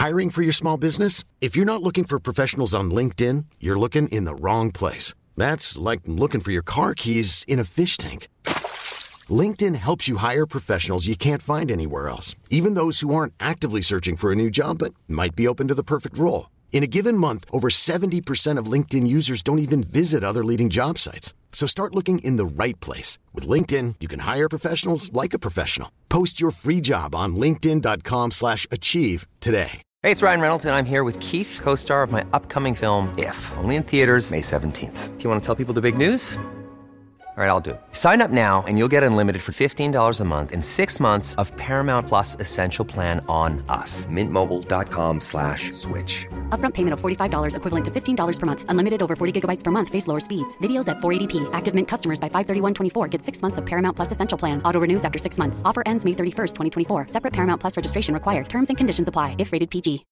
Hiring for your small business? If you're not looking for professionals on LinkedIn, you're looking in the wrong place. That's like looking for your car keys in a fish tank. LinkedIn helps you hire professionals you can't find anywhere else, even those who aren't actively searching for a new job but might be open to the perfect role. In a given month, over 70% of LinkedIn users don't even visit other leading job sites. So start looking in the right place. With LinkedIn, you can hire professionals like a professional. Post your free job on linkedin.com/achieve today. Hey, it's Ryan Reynolds, and I'm here with Keith, co-star of my upcoming film, If, only in theaters May 17th. Do you want to tell people the big news? All right, I'll do it. Sign up now and you'll get unlimited for $15 a month and 6 months of Paramount Plus Essential Plan on us. MintMobile.com/switch. Upfront payment of $45 equivalent to $15 per month. Unlimited over 40 gigabytes per month. Face lower speeds. Videos at 480p. Active Mint customers by 531.24 get 6 months of Paramount Plus Essential Plan. Auto renews after 6 months. Offer ends May 31st, 2024. Separate Paramount Plus registration required. Terms and conditions apply if rated PG.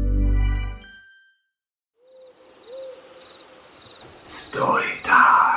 Story time.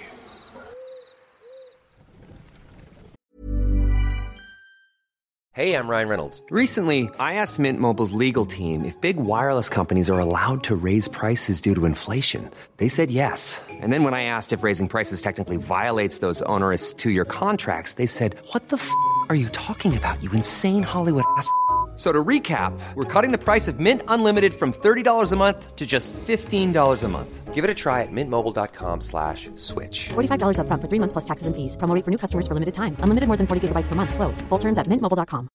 Hey, I'm Ryan Reynolds. Recently, I asked Mint Mobile's legal team if big wireless companies are allowed to raise prices due to inflation. They said yes. And then when I asked if raising prices technically violates those onerous 2-year contracts, they said, "What the f*** are you talking about, you insane Hollywood ass?" So to recap, we're cutting the price of Mint Unlimited from $30 a month to just $15 a month. Give it a try at mintmobile.com/switch. $45 upfront for 3 months plus taxes and fees. Promo rate for new customers for limited time. Unlimited more than 40 gigabytes per month. Slows full terms at mintmobile.com.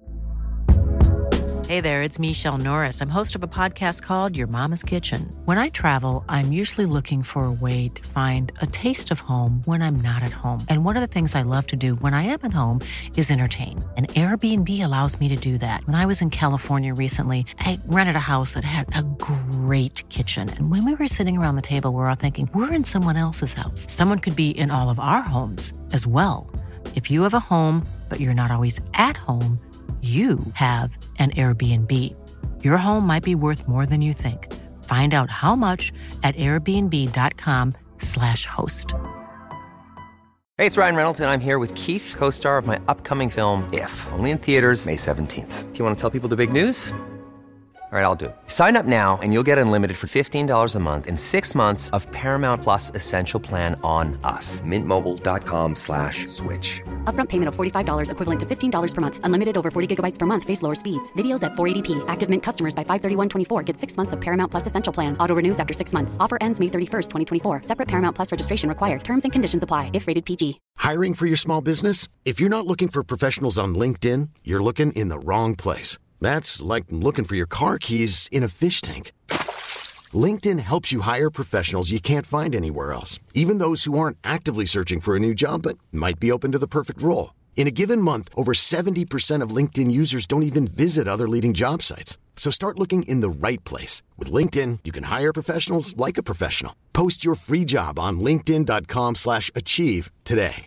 Hey there, it's Michelle Norris. I'm host of a podcast called Your Mama's Kitchen. When I travel, I'm usually looking for a way to find a taste of home when I'm not at home. And one of the things I love to do when I am at home is entertain. And Airbnb allows me to do that. When I was in California recently, I rented a house that had a great kitchen. And when we were sitting around the table, we're all thinking, we're in someone else's house. Someone could be in all of our homes as well. If you have a home, but you're not always at home, you have an Airbnb. Your home might be worth more than you think. Find out how much at airbnb.com/host. Hey, it's Ryan Reynolds, and I'm here with Keith, co-star of my upcoming film, If, only in theaters May 17th. Do you want to tell people the big news? All right, I'll do it. Sign up now and you'll get unlimited for $15 a month and 6 months of Paramount Plus Essential Plan on us. MintMobile.com/switch. Upfront payment of $45 equivalent to $15 per month. Unlimited over 40 gigabytes per month. Face lower speeds. Videos at 480p. Active Mint customers by 531.24 get 6 months of Paramount Plus Essential Plan. Auto renews after 6 months. Offer ends May 31st, 2024. Separate Paramount Plus registration required. Terms and conditions apply if rated PG. Hiring for your small business? If you're not looking for professionals on LinkedIn, you're looking in the wrong place. That's like looking for your car keys in a fish tank. LinkedIn helps you hire professionals you can't find anywhere else, even those who aren't actively searching for a new job but might be open to the perfect role. In a given month, over 70% of LinkedIn users don't even visit other leading job sites. So start looking in the right place. With LinkedIn, you can hire professionals like a professional. Post your free job on linkedin.com/achieve today.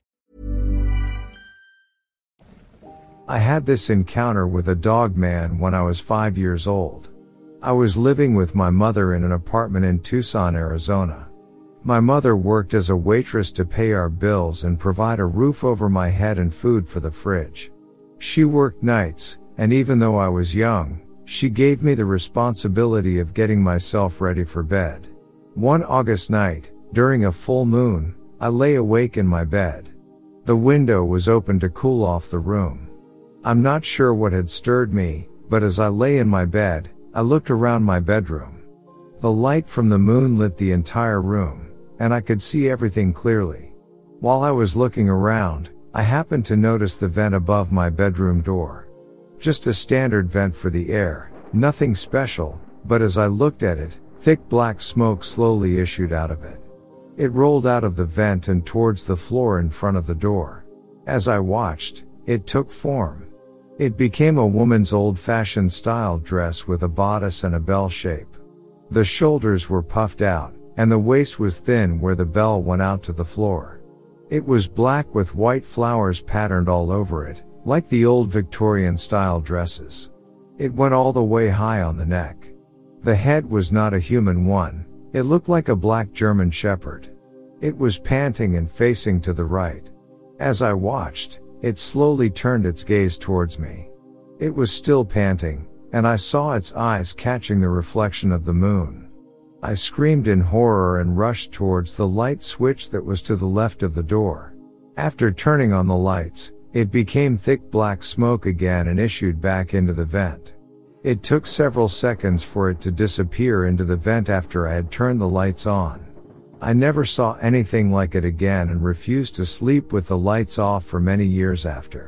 I had this encounter with a dog man when I was 5 years old. I was living with my mother in an apartment in Tucson, Arizona. My mother worked as a waitress to pay our bills and provide a roof over my head and food for the fridge. She worked nights, and even though I was young, she gave me the responsibility of getting myself ready for bed. One August night, during a full moon, I lay awake in my bed. The window was open to cool off the room. I'm not sure what had stirred me, but as I lay in my bed, I looked around my bedroom. The light from the moon lit the entire room, and I could see everything clearly. While I was looking around, I happened to notice the vent above my bedroom door. Just a standard vent for the air, nothing special, but as I looked at it, thick black smoke slowly issued out of it. It rolled out of the vent and towards the floor in front of the door. As I watched, it took form. It became a woman's old-fashioned style dress with a bodice and a bell shape. The shoulders were puffed out, and the waist was thin where the bell went out to the floor. It was black with white flowers patterned all over it, like the old Victorian style dresses. It went all the way high on the neck. The head was not a human one, it looked like a black German shepherd. It was panting and facing to the right. As I watched, it slowly turned its gaze towards me. It was still panting, and I saw its eyes catching the reflection of the moon. I screamed in horror and rushed towards the light switch that was to the left of the door. After turning on the lights, it became thick black smoke again and issued back into the vent. It took several seconds for it to disappear into the vent after I had turned the lights on. I never saw anything like it again and refused to sleep with the lights off for many years after.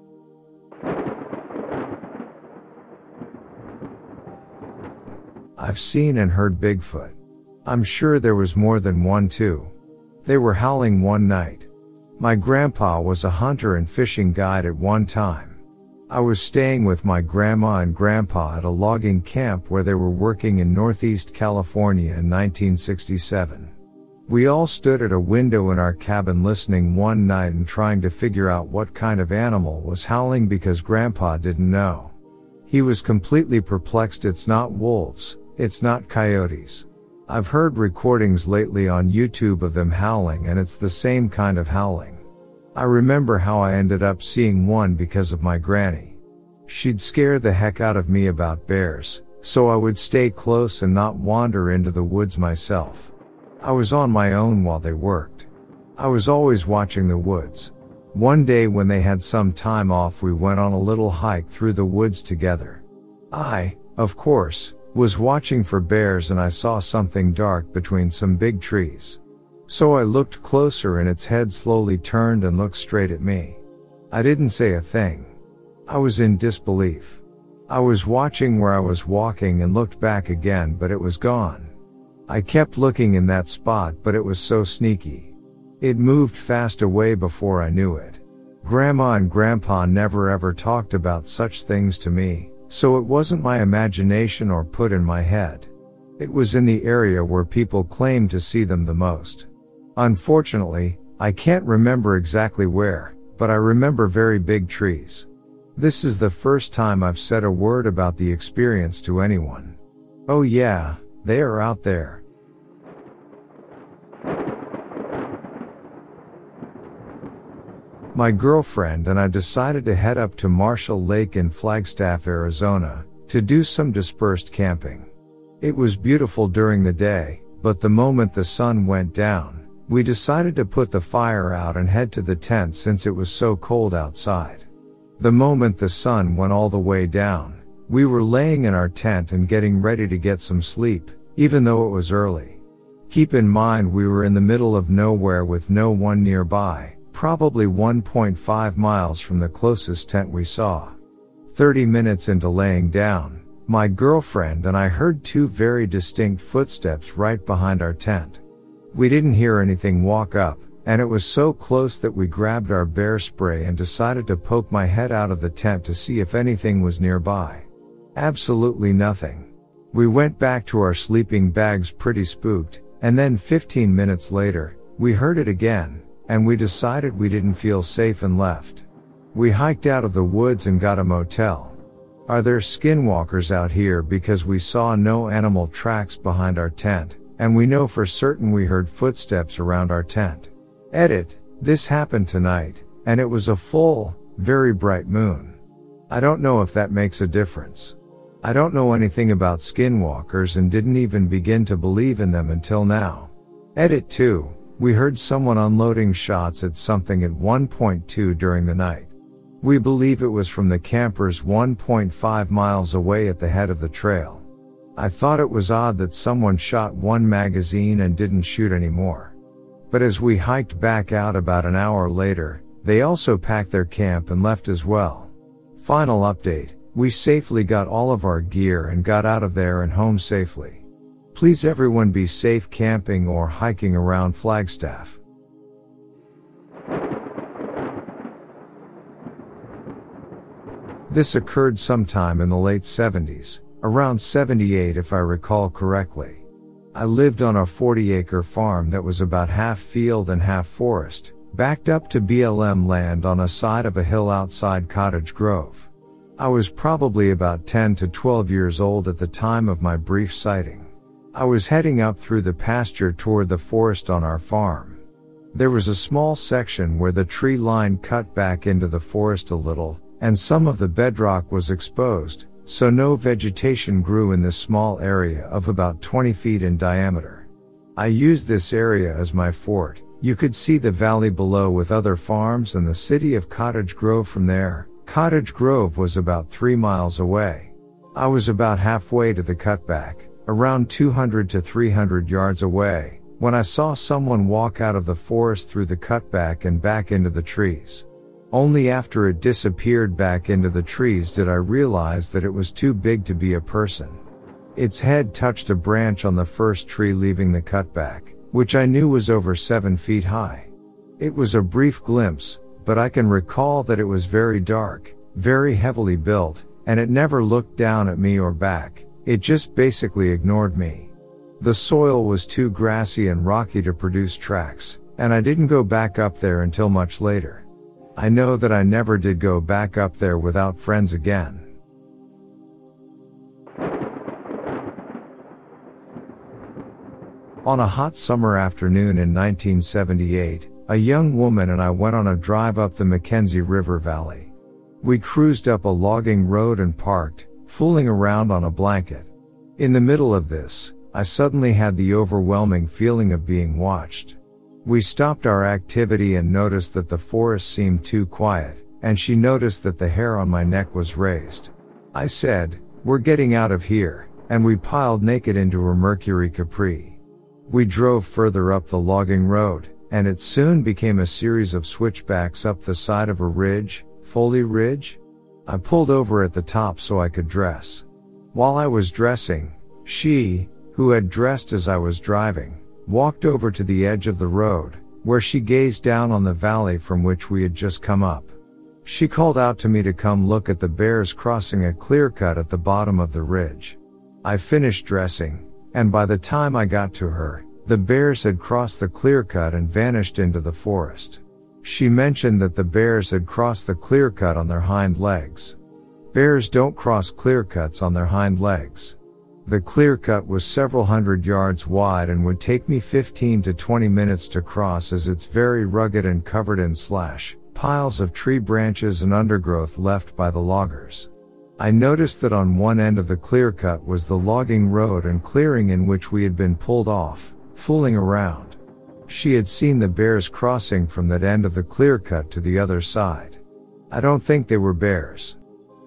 I've seen and heard Bigfoot. I'm sure there was more than one too. They were howling one night. My grandpa was a hunter and fishing guide at one time. I was staying with my grandma and grandpa at a logging camp where they were working in Northeast California in 1967. We all stood at a window in our cabin listening one night and trying to figure out what kind of animal was howling because grandpa didn't know. He was completely perplexed. It's not wolves. It's not coyotes. I've heard recordings lately on YouTube of them howling and it's the same kind of howling. I remember how I ended up seeing one because of my granny. She'd scare the heck out of me about bears, so I would stay close and not wander into the woods myself. I was on my own while they worked. I was always watching the woods. One day when they had some time off, we went on a little hike through the woods together. I, of course, was watching for bears and I saw something dark between some big trees. So I looked closer and its head slowly turned and looked straight at me. I didn't say a thing. I was in disbelief. I was watching where I was walking and looked back again, but it was gone. I kept looking in that spot, but it was so sneaky. It moved fast away before I knew it. Grandma and Grandpa never ever talked about such things to me, so it wasn't my imagination or put in my head. It was in the area where people claimed to see them the most. Unfortunately, I can't remember exactly where, but I remember very big trees. This is the first time I've said a word about the experience to anyone. Oh yeah, they are out there. My girlfriend and I decided to head up to Marshall Lake in Flagstaff, Arizona, to do some dispersed camping. It was beautiful during the day, but the moment the sun went down, we decided to put the fire out and head to the tent since it was so cold outside. The moment the sun went all the way down, we were laying in our tent and getting ready to get some sleep, even though it was early. Keep in mind we were in the middle of nowhere with no one nearby, probably 1.5 miles from the closest tent we saw. 30 minutes into laying down, my girlfriend and I heard two very distinct footsteps right behind our tent. We didn't hear anything walk up, and it was so close that we grabbed our bear spray and decided to poke my head out of the tent to see if anything was nearby. Absolutely nothing. We went back to our sleeping bags pretty spooked, and then 15 minutes later, we heard it again, and we decided we didn't feel safe and left. We hiked out of the woods and got a motel. Are there skinwalkers out here? Because we saw no animal tracks behind our tent, and we know for certain we heard footsteps around our tent. Edit, this happened tonight, and it was a full, very bright moon. I don't know if that makes a difference. I don't know anything about skinwalkers and didn't even begin to believe in them until now. Edit 2. We heard someone unloading shots at something at 1.2 during the night. We believe it was from the campers 1.5 miles away at the head of the trail. I thought it was odd that someone shot one magazine and didn't shoot anymore. But as we hiked back out about an hour later, they also packed their camp and left as well. Final update, we safely got all of our gear and got out of there and home safely. Please everyone be safe camping or hiking around Flagstaff. This occurred sometime in the late 70s, around 78 if I recall correctly. I lived on a 40-acre farm that was about half field and half forest, backed up to BLM land on a side of a hill outside Cottage Grove. I was probably about 10 to 12 years old at the time of my brief sighting. I was heading up through the pasture toward the forest on our farm. There was a small section where the tree line cut back into the forest a little, and some of the bedrock was exposed, so no vegetation grew in this small area of about 20 feet in diameter. I used this area as my fort. You could see the valley below with other farms and the city of Cottage Grove from there. Cottage Grove was about 3 miles away. I was about halfway to the cutback, around 200 to 300 yards away, when I saw someone walk out of the forest through the cutback and back into the trees. Only after it disappeared back into the trees did I realize that it was too big to be a person. Its head touched a branch on the first tree leaving the cutback, which I knew was over 7 feet high. It was a brief glimpse, but I can recall that it was very dark, very heavily built, and it never looked down at me or back. It just basically ignored me. The soil was too grassy and rocky to produce tracks, and I didn't go back up there until much later. I know that I never did go back up there without friends again. On a hot summer afternoon in 1978, a young woman and I went on a drive up the Mackenzie River Valley. We cruised up a logging road and parked, fooling around on a blanket. In the middle of this, I suddenly had the overwhelming feeling of being watched. We stopped our activity and noticed that the forest seemed too quiet, and she noticed that the hair on my neck was raised. I said, "We're getting out of here," and we piled naked into her Mercury Capri. We drove further up the logging road, and it soon became a series of switchbacks up the side of a ridge, Foley Ridge. I pulled over at the top so I could dress. While I was dressing, she, who had dressed as I was driving, walked over to the edge of the road, where she gazed down on the valley from which we had just come up. She called out to me to come look at the bears crossing a clear cut at the bottom of the ridge. I finished dressing, and by the time I got to her, the bears had crossed the clear cut and vanished into the forest. She mentioned that the bears had crossed the clear cut on their hind legs. Bears don't cross clear cuts on their hind legs. The clear cut was several hundred yards wide and would take me 15 to 20 minutes to cross, as it's very rugged and covered in piles of tree branches and undergrowth left by the loggers. I noticed that on one end of the clear cut was the logging road and clearing in which we had been pulled off, fooling around. She had seen the bears crossing from that end of the clear cut to the other side. I don't think they were bears.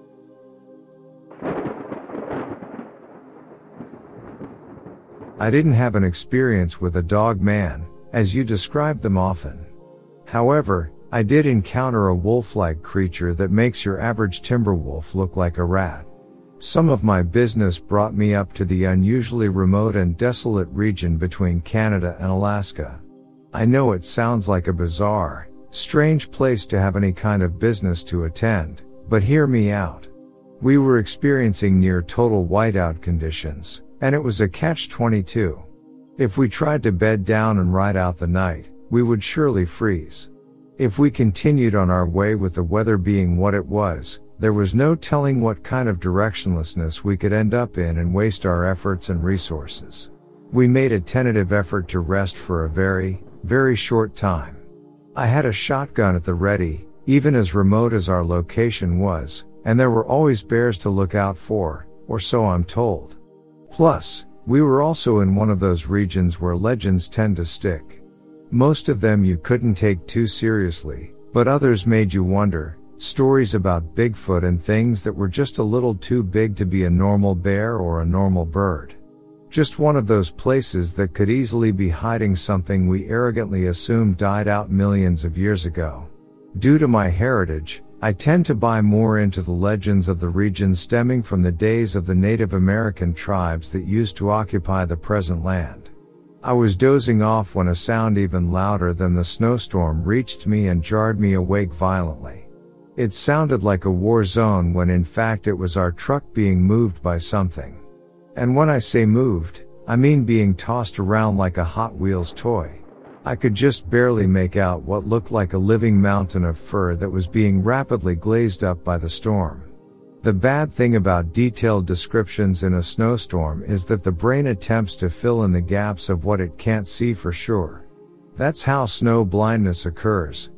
I didn't have an experience with a dog man, as you describe them often. However, I did encounter a wolf-like creature that makes your average timber wolf look like a rat. Some of my business brought me up to the unusually remote and desolate region between Canada and Alaska. I know it sounds like a bizarre, strange place to have any kind of business to attend, but hear me out. We were experiencing near total whiteout conditions, and it was a catch-22. If we tried to bed down and ride out the night, we would surely freeze. If we continued on our way with the weather being what it was, there was no telling what kind of directionlessness we could end up in and waste our efforts and resources. We made a tentative effort to rest for a very, very short time. I had a shotgun at the ready, even as remote as our location was, and there were always bears to look out for, or so I'm told. Plus, we were also in one of those regions where legends tend to stick. Most of them you couldn't take too seriously, but others made you wonder, stories about Bigfoot and things that were just a little too big to be a normal bear or a normal bird. Just one of those places that could easily be hiding something we arrogantly assumed died out millions of years ago. Due to my heritage, I tend to buy more into the legends of the region stemming from the days of the Native American tribes that used to occupy the present land. I was dozing off when a sound even louder than the snowstorm reached me and jarred me awake violently. It sounded like a war zone when in fact it was our truck being moved by something. And when I say moved, I mean being tossed around like a Hot Wheels toy. I could just barely make out what looked like a living mountain of fur that was being rapidly glazed up by the storm. The bad thing about detailed descriptions in a snowstorm is that the brain attempts to fill in the gaps of what it can't see for sure. That's how snow blindness occurs,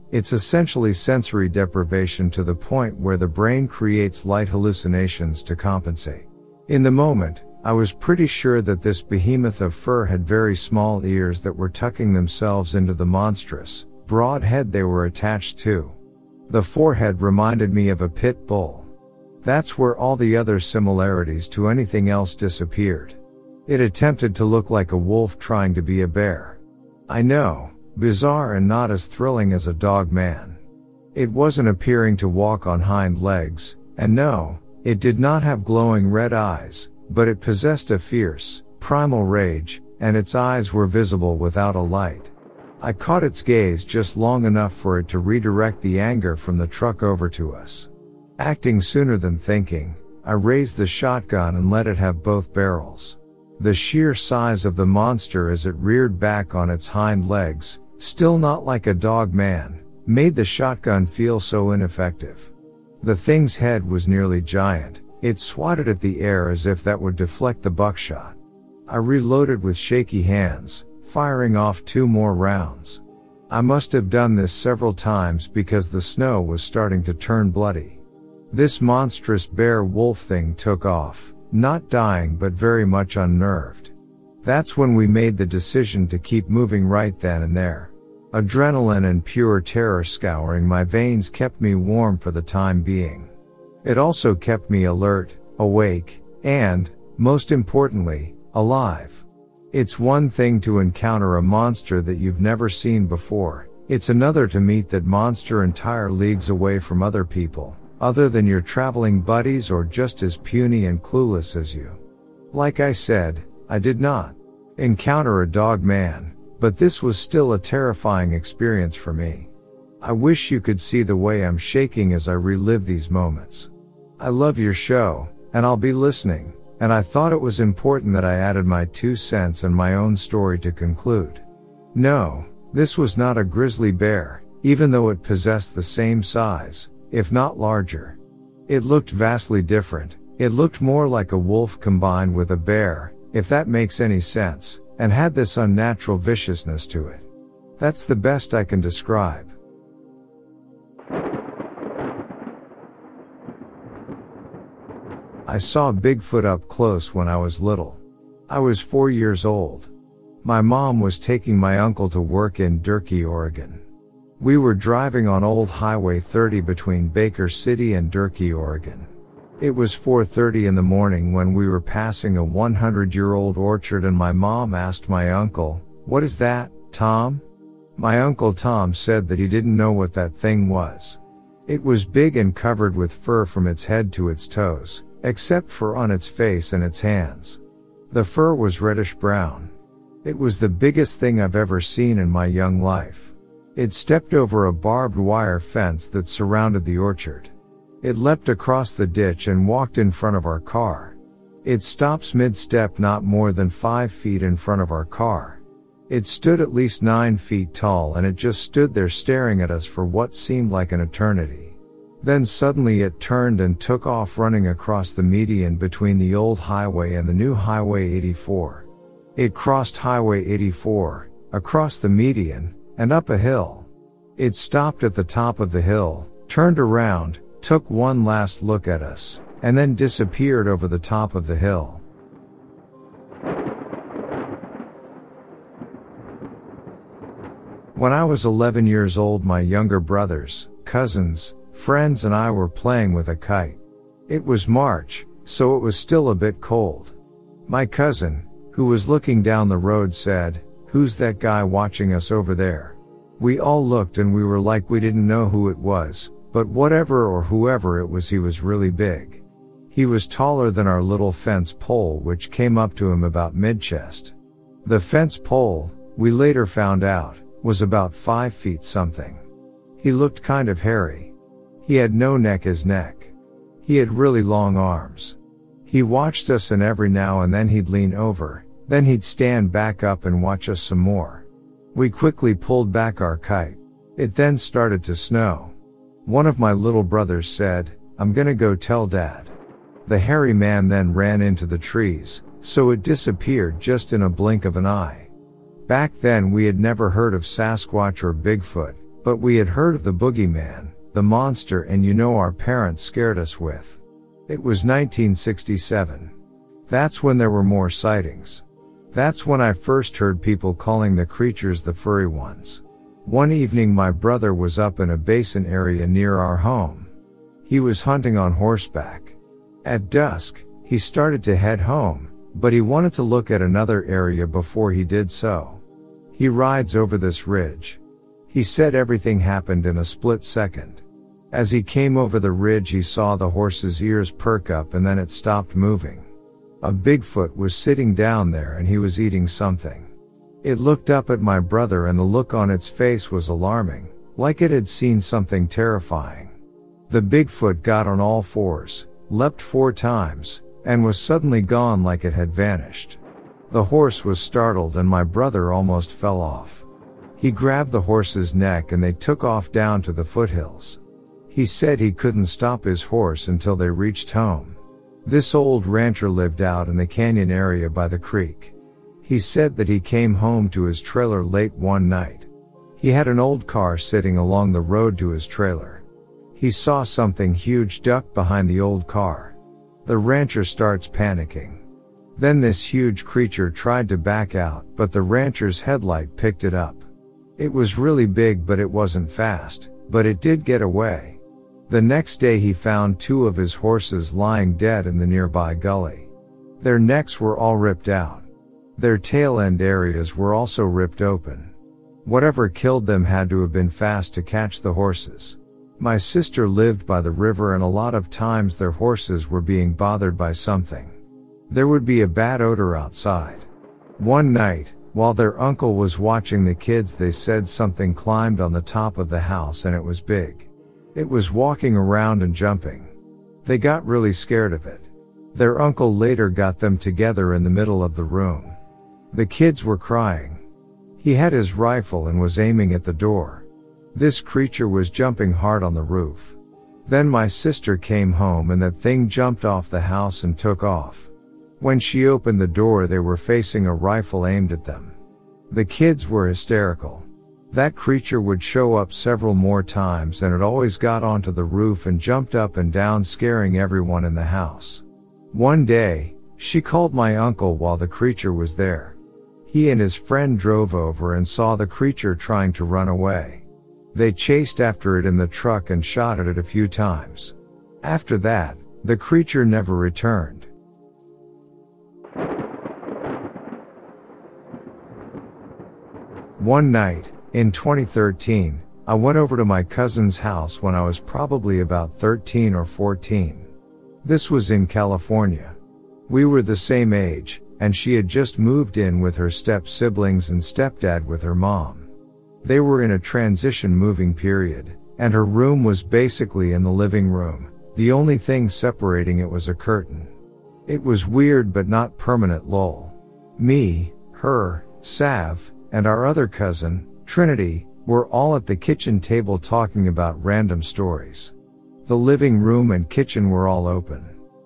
It's essentially sensory deprivation to the point where the brain creates light hallucinations to compensate. In the moment, I was pretty sure that this behemoth of fur had very small ears that were tucking themselves into the monstrous, broad head they were attached to. The forehead reminded me of a pit bull. That's where all the other similarities to anything else disappeared. It attempted to look like a wolf trying to be a bear. I know, bizarre and not as thrilling as a dog man. It wasn't appearing to walk on hind legs, and no, it did not have glowing red eyes, but it possessed a fierce, primal rage, and its eyes were visible without a light. I caught its gaze just long enough for it to redirect the anger from the truck over to us. Acting sooner than thinking, I raised the shotgun and let it have both barrels. The sheer size of the monster as it reared back on its hind legs, still not like a dog man, made the shotgun feel so ineffective. The thing's head was nearly giant. It swatted at the air as if that would deflect the buckshot. I reloaded with shaky hands, firing off 2 more rounds. I must have done this several times because the snow was starting to turn bloody. This monstrous bear wolf thing took off, not dying but very much unnerved. That's when we made the decision to keep moving right then and there. Adrenaline and pure terror scouring my veins kept me warm for the time being. It also kept me alert, awake, and, most importantly, alive. It's one thing to encounter a monster that you've never seen before. It's another to meet that monster entire leagues away from other people, other than your traveling buddies or just as puny and clueless as you. Like I said, I did not encounter a dog man, but this was still a terrifying experience for me. I wish you could see the way I'm shaking as I relive these moments. I love your show, and I'll be listening, and I thought it was important that I added my 2 cents and my own story to conclude. No, this was not a grizzly bear, even though it possessed the same size, if not larger. It looked vastly different. It looked more like a wolf combined with a bear, if that makes any sense, and had this unnatural viciousness to it. That's the best I can describe. I saw Bigfoot up close when I was little. I was 4 years old. My mom was taking my uncle to work in Durkee, Oregon. We were driving on Old Highway 30 between Baker City and Durkee, Oregon. It was 4:30 in the morning when we were passing a 100-year-old orchard and my mom asked my uncle, "What is that, Tom?" My uncle Tom said that he didn't know what that thing was. It was big and covered with fur from its head to its toes, except for on its face and its hands. The fur was reddish brown. It was the biggest thing I've ever seen in my young life. It stepped over a barbed wire fence that surrounded the orchard. It leapt across the ditch and walked in front of our car. It stops mid-step not more than 5 feet in front of our car. It stood at least 9 feet tall and it just stood there staring at us for what seemed like an eternity. Then suddenly it turned and took off running across the median between the old highway and the new Highway 84. It crossed Highway 84, across the median, and up a hill. It stopped at the top of the hill, turned around, took one last look at us, and then disappeared over the top of the hill. When I was 11 years old, my younger brothers, cousins, friends and I were playing with a kite. It was March, so it was still a bit cold. My cousin, who was looking down the road, said, "Who's that guy watching us over there?" We all looked and we were like we didn't know who it was, but whatever or whoever it was, he was really big. He was taller than our little fence pole, which came up to him about mid-chest. The fence pole, we later found out, was about 5 feet something. He looked kind of hairy. He had no neck as neck. He had really long arms. He watched us and every now and then he'd lean over, then he'd stand back up and watch us some more. We quickly pulled back our kite. It then started to snow. One of my little brothers said, "I'm gonna go tell Dad." The hairy man then ran into the trees, so it disappeared just in a blink of an eye. Back then we had never heard of Sasquatch or Bigfoot, But we had heard of the boogeyman, the monster, and you know our parents scared us with. It was 1967. That's when there were more sightings. That's when I first heard people calling the creatures the furry ones. One evening my brother was up in a basin area near our home. He was hunting on horseback. At dusk, he started to head home, but he wanted to look at another area before he did so. He rides over this ridge. He said everything happened in a split second. As he came over the ridge he saw the horse's ears perk up and then it stopped moving. A Bigfoot was sitting down there and he was eating something. It looked up at my brother and the look on its face was alarming, like it had seen something terrifying. The Bigfoot got on all fours, leapt 4 times, and was suddenly gone like it had vanished. The horse was startled and my brother almost fell off. He grabbed the horse's neck and they took off down to the foothills. He said he couldn't stop his horse until they reached home. This old rancher lived out in the canyon area by the creek. He said that he came home to his trailer late one night. He had an old car sitting along the road to his trailer. He saw something huge duck behind the old car. The rancher starts panicking. Then this huge creature tried to back out, but the rancher's headlight picked it up. It was really big but it wasn't fast, but it did get away. The next day he found 2 of his horses lying dead in the nearby gully. Their necks were all ripped out. Their tail end areas were also ripped open. Whatever killed them had to have been fast to catch the horses. My sister lived by the river and a lot of times their horses were being bothered by something. There would be a bad odor outside. One night, while their uncle was watching the kids, they said something climbed on the top of the house and it was big. It was walking around and jumping. They got really scared of it. Their uncle later got them together in the middle of the room. The kids were crying. He had his rifle and was aiming at the door. This creature was jumping hard on the roof. Then my sister came home and that thing jumped off the house and took off. When she opened the door they were facing a rifle aimed at them. The kids were hysterical. That creature would show up several more times and it always got onto the roof and jumped up and down scaring everyone in the house. One day, she called my uncle while the creature was there. He and his friend drove over and saw the creature trying to run away. They chased after it in the truck and shot at it a few times. After that, the creature never returned. One night, in 2013, I went over to my cousin's house when I was probably about 13 or 14. This was in California. We were the same age, and she had just moved in with her step-siblings and stepdad with her mom. They were in a transition moving period, and her room was basically in the living room. The only thing separating it was a curtain. It was weird but not permanent lol. Me, her, Sav, and our other cousin, Trinity, were all at the kitchen table talking about random stories. The living room and kitchen were all open.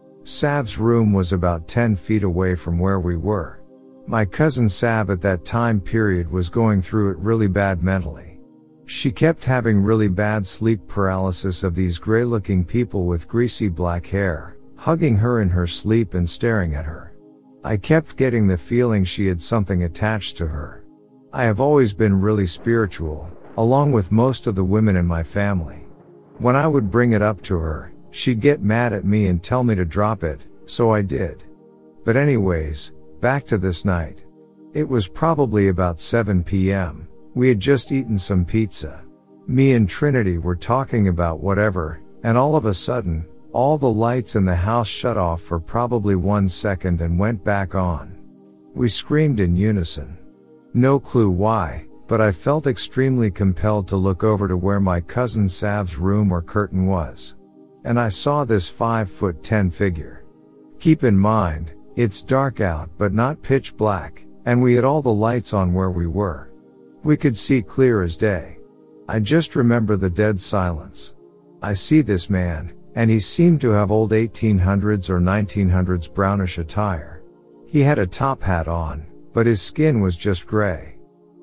Sav's room was about 10 feet away from where we were. My cousin Sav at that time period was going through it really bad mentally. She kept having really bad sleep paralysis of these gray-looking people with greasy black hair, hugging her in her sleep and staring at her. I kept getting the feeling she had something attached to her. I have always been really spiritual, along with most of the women in my family. When I would bring it up to her, she'd get mad at me and tell me to drop it, so I did. But anyways, back to this night. It was probably about 7 p.m. We had just eaten some pizza. Me and Trinity were talking about whatever, and all of a sudden, all the lights in the house shut off for probably 1 second and went back on. We screamed in unison. No clue why, but I felt extremely compelled to look over to where my cousin Sav's room or curtain was. And I saw this 5'10" figure. Keep in mind, it's dark out but not pitch black, and we had all the lights on where we were. We could see clear as day. I just remember the dead silence. I see this man, and he seemed to have old 1800s or 1900s brownish attire. He had a top hat on, but his skin was just gray.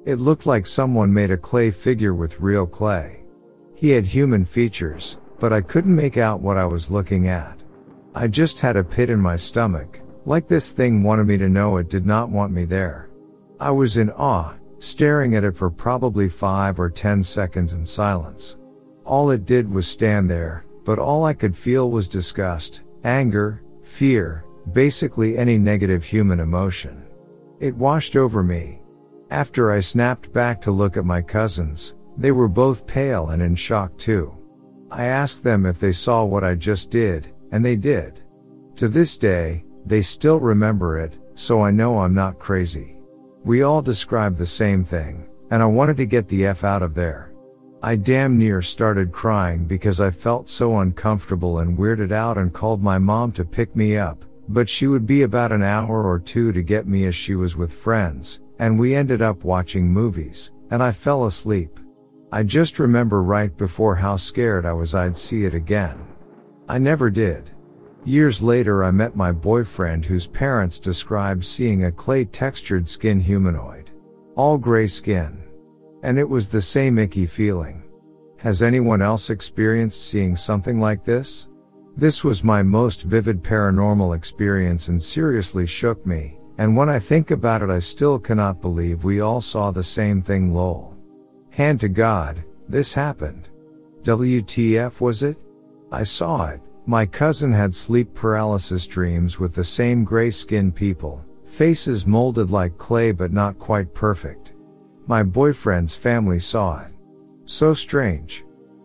It looked like someone made a clay figure with real clay. He had human features, but I couldn't make out what I was looking at. I just had a pit in my stomach, like this thing wanted me to know it did not want me there. I was in awe, staring at it for probably 5 or 10 seconds in silence. All it did was stand there, but all I could feel was disgust, anger, fear, basically any negative human emotion. It washed over me. After I snapped back to look at my cousins, they were both pale and in shock too. I asked them if they saw what I just did, and they did. To this day, they still remember it, so I know I'm not crazy. We all described the same thing, and I wanted to get the F out of there. I damn near started crying because I felt so uncomfortable and weirded out and called my mom to pick me up, but she would be about an hour or two to get me as she was with friends, and we ended up watching movies, and I fell asleep. I just remember right before how scared I was I'd see it again. I never did. Years later I met my boyfriend whose parents described seeing a clay-textured skin humanoid. All gray skin. And it was the same icky feeling. Has anyone else experienced seeing something like this? This was my most vivid paranormal experience and seriously shook me, and when I think about it I still cannot believe we all saw the same thing lol. Hand to God, this happened. WTF was it? I saw it. My cousin had sleep paralysis dreams with the same gray-skinned people, faces molded like clay but not quite perfect. My boyfriend's family saw it. So strange.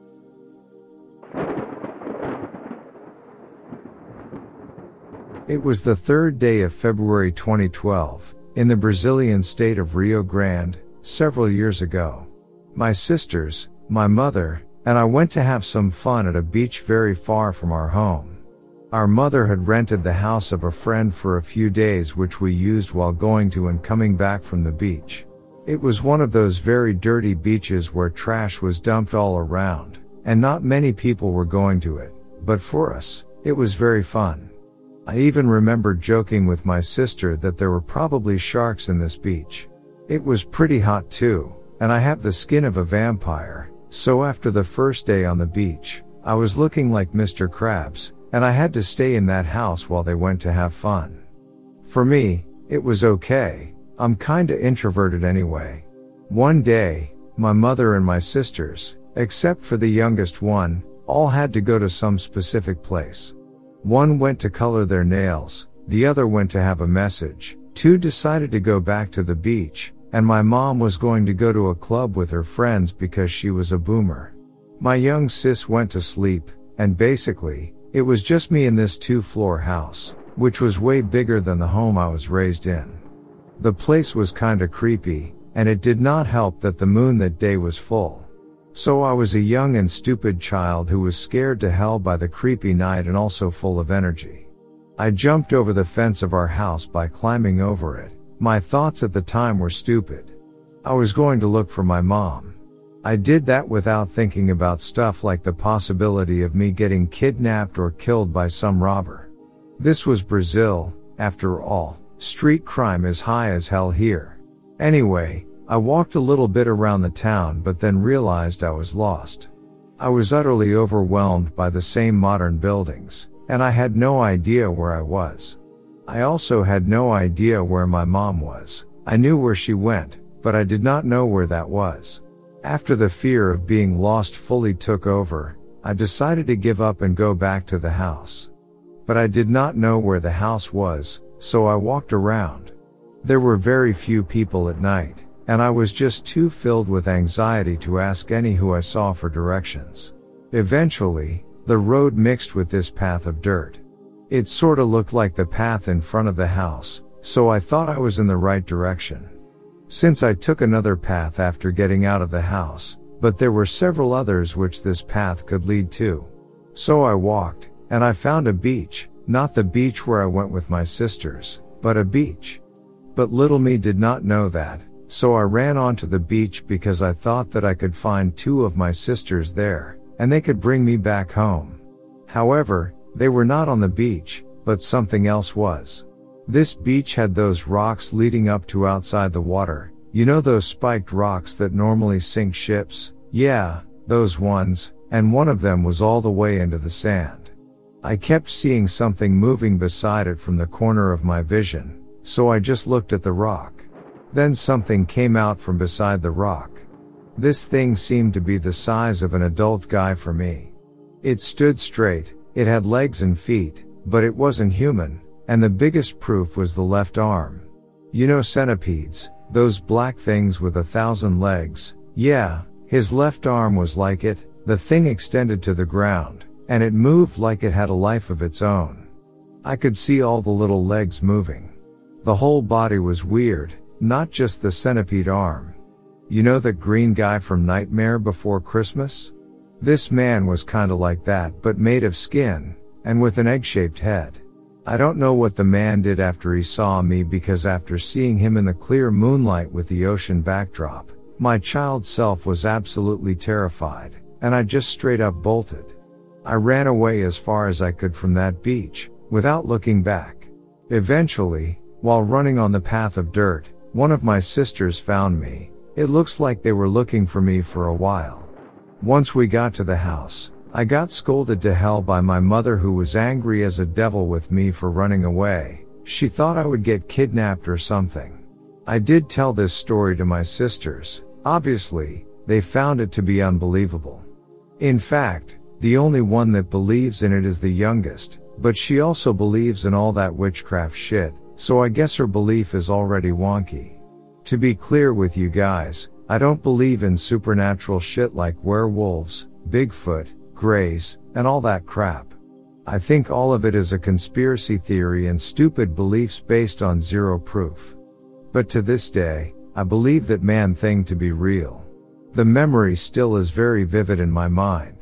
It was the 3rd day of February 2012, in the Brazilian state of Rio Grande, several years ago. My sisters, my mother, and I went to have some fun at a beach very far from our home. Our mother had rented the house of a friend for a few days which we used while going to and coming back from the beach. It was one of those very dirty beaches where trash was dumped all around, and not many people were going to it, but for us, it was very fun. I even remember joking with my sister that there were probably sharks in this beach. It was pretty hot too, and I have the skin of a vampire. So after the first day on the beach, I was looking like Mr. Krabs, and I had to stay in that house while they went to have fun. For me, it was okay. I'm kinda introverted anyway. One day, my mother and my sisters, except for the youngest one, all had to go to some specific place. One went to color their nails, the other went to have a message, 2 decided to go back to the beach, and my mom was going to go to a club with her friends because she was a boomer. My young sis went to sleep, and basically, it was just me in this 2-floor house, which was way bigger than the home I was raised in. The place was kinda creepy, and it did not help that the moon that day was full. So I was a young and stupid child who was scared to hell by the creepy night and also full of energy. I jumped over the fence of our house by climbing over it. My thoughts at the time were stupid. I was going to look for my mom. I did that without thinking about stuff like the possibility of me getting kidnapped or killed by some robber. This was Brazil, after all, street crime is high as hell here. Anyway, I walked a little bit around the town but then realized I was lost. I was utterly overwhelmed by the same modern buildings, and I had no idea where I was. I also had no idea where my mom was. I knew where she went, but I did not know where that was. After the fear of being lost fully took over, I decided to give up and go back to the house. But I did not know where the house was, so I walked around. There were very few people at night, and I was just too filled with anxiety to ask any who I saw for directions. Eventually, the road mixed with this path of dirt. It sorta looked like the path in front of the house, so I thought I was in the right direction. Since I took another path after getting out of the house, but there were several others which this path could lead to. So I walked, and I found a beach, not the beach where I went with my sisters, but a beach. But little me did not know that, so I ran onto the beach because I thought that I could find 2 of my sisters there, and they could bring me back home. However, they were not on the beach, but something else was. This beach had those rocks leading up to outside the water, You know those spiked rocks that normally sink ships? Yeah, those ones, and one of them was all the way into the sand. I kept seeing something moving beside it from the corner of my vision, so I just looked at the rock. Then something came out from beside the rock. This thing seemed to be the size of an adult guy for me. It stood straight, it had legs and feet, but it wasn't human, and the biggest proof was the left arm. You know centipedes, those black things with 1,000 legs? Yeah, his left arm was like it. The thing extended to the ground, and it moved like it had a life of its own. I could see all the little legs moving. The whole body was weird, not just the centipede arm. You know that green guy from Nightmare Before Christmas? This man was kinda like that, but made of skin, and with an egg-shaped head. I don't know what the man did after he saw me, because after seeing him in the clear moonlight with the ocean backdrop, my child self was absolutely terrified, and I just straight up bolted. I ran away as far as I could from that beach, without looking back. Eventually, while running on the path of dirt, one of my sisters found me. It looks like they were looking for me for a while. Once we got to the house, I got scolded to hell by my mother, who was angry as a devil with me for running away. She thought I would get kidnapped or something. I did tell this story to my sisters. Obviously, they found it to be unbelievable. In fact, the only one that believes in it is the youngest, but she also believes in all that witchcraft shit, so I guess her belief is already wonky. To be clear with you guys, I don't believe in supernatural shit like werewolves, Bigfoot, Greys, and all that crap. I think all of it is a conspiracy theory and stupid beliefs based on zero proof. But to this day, I believe that man thing to be real. The memory still is very vivid in my mind.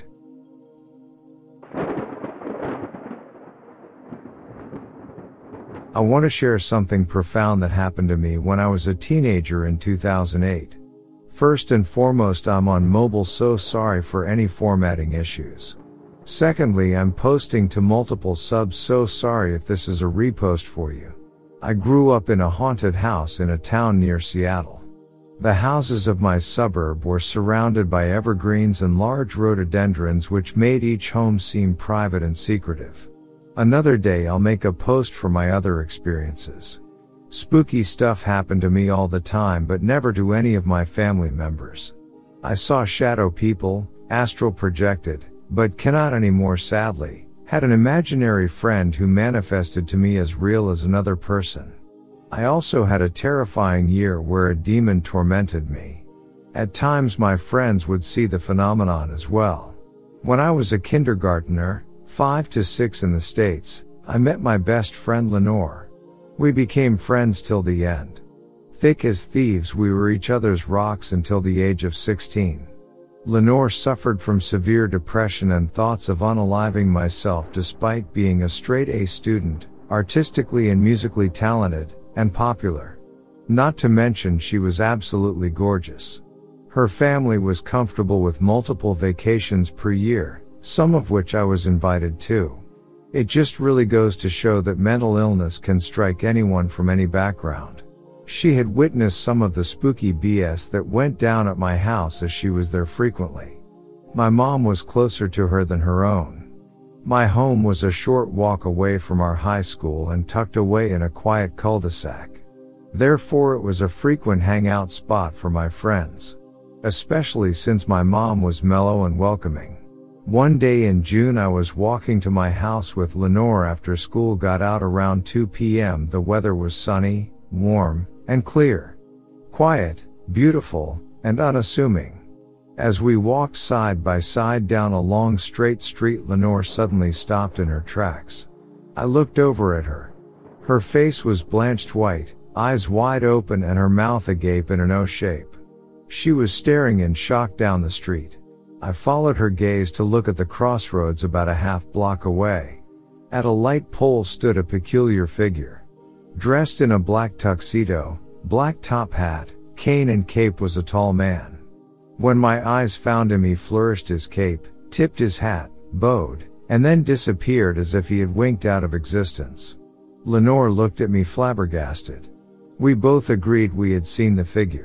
I want to share something profound that happened to me when I was a teenager in 2008. First and foremost, I'm on mobile, so sorry for any formatting issues. Secondly, I'm posting to multiple subs, so sorry if this is a repost for you. I grew up in a haunted house in a town near Seattle. The houses of my suburb were surrounded by evergreens and large rhododendrons, which made each home seem private and secretive. Another day I'll make a post for my other experiences. Spooky stuff happened to me all the time, but never to any of my family members. I saw shadow people, astral projected, but cannot anymore, sadly. Had an imaginary friend who manifested to me as real as another person. I also had a terrifying year where a demon tormented me. At times my friends would see the phenomenon as well. When I was a kindergartner, 5 to 6 in the States, I met my best friend Lenore. We became friends till the end. Thick as thieves, we were each other's rocks until the age of 16. Lenore suffered from severe depression and thoughts of unaliving myself, despite being a straight A student, artistically and musically talented, and popular. Not to mention she was absolutely gorgeous. Her family was comfortable with multiple vacations per year, some of which I was invited to. It just really goes to show that mental illness can strike anyone from any background. She had witnessed some of the spooky BS that went down at my house, as she was there frequently. My mom was closer to her than her own. My home was a short walk away from our high school and tucked away in a quiet cul-de-sac. Therefore it was a frequent hangout spot for my friends. Especially since my mom was mellow and welcoming. One day in June I was walking to my house with Lenore after school got out around 2 p.m. The weather was sunny, warm, and clear. Quiet, beautiful, and unassuming. As we walked side by side down a long straight street, Lenore suddenly stopped in her tracks. I looked over at her. Her face was blanched white, eyes wide open and her mouth agape in an O shape. She was staring in shock down the street. I followed her gaze to look at the crossroads about a half block away. At a light pole stood a peculiar figure. Dressed in a black tuxedo, black top hat, cane and cape, was a tall man. When my eyes found him, he flourished his cape, tipped his hat, bowed, and then disappeared as if he had winked out of existence. Lenore looked at me flabbergasted. We both agreed we had seen the figure.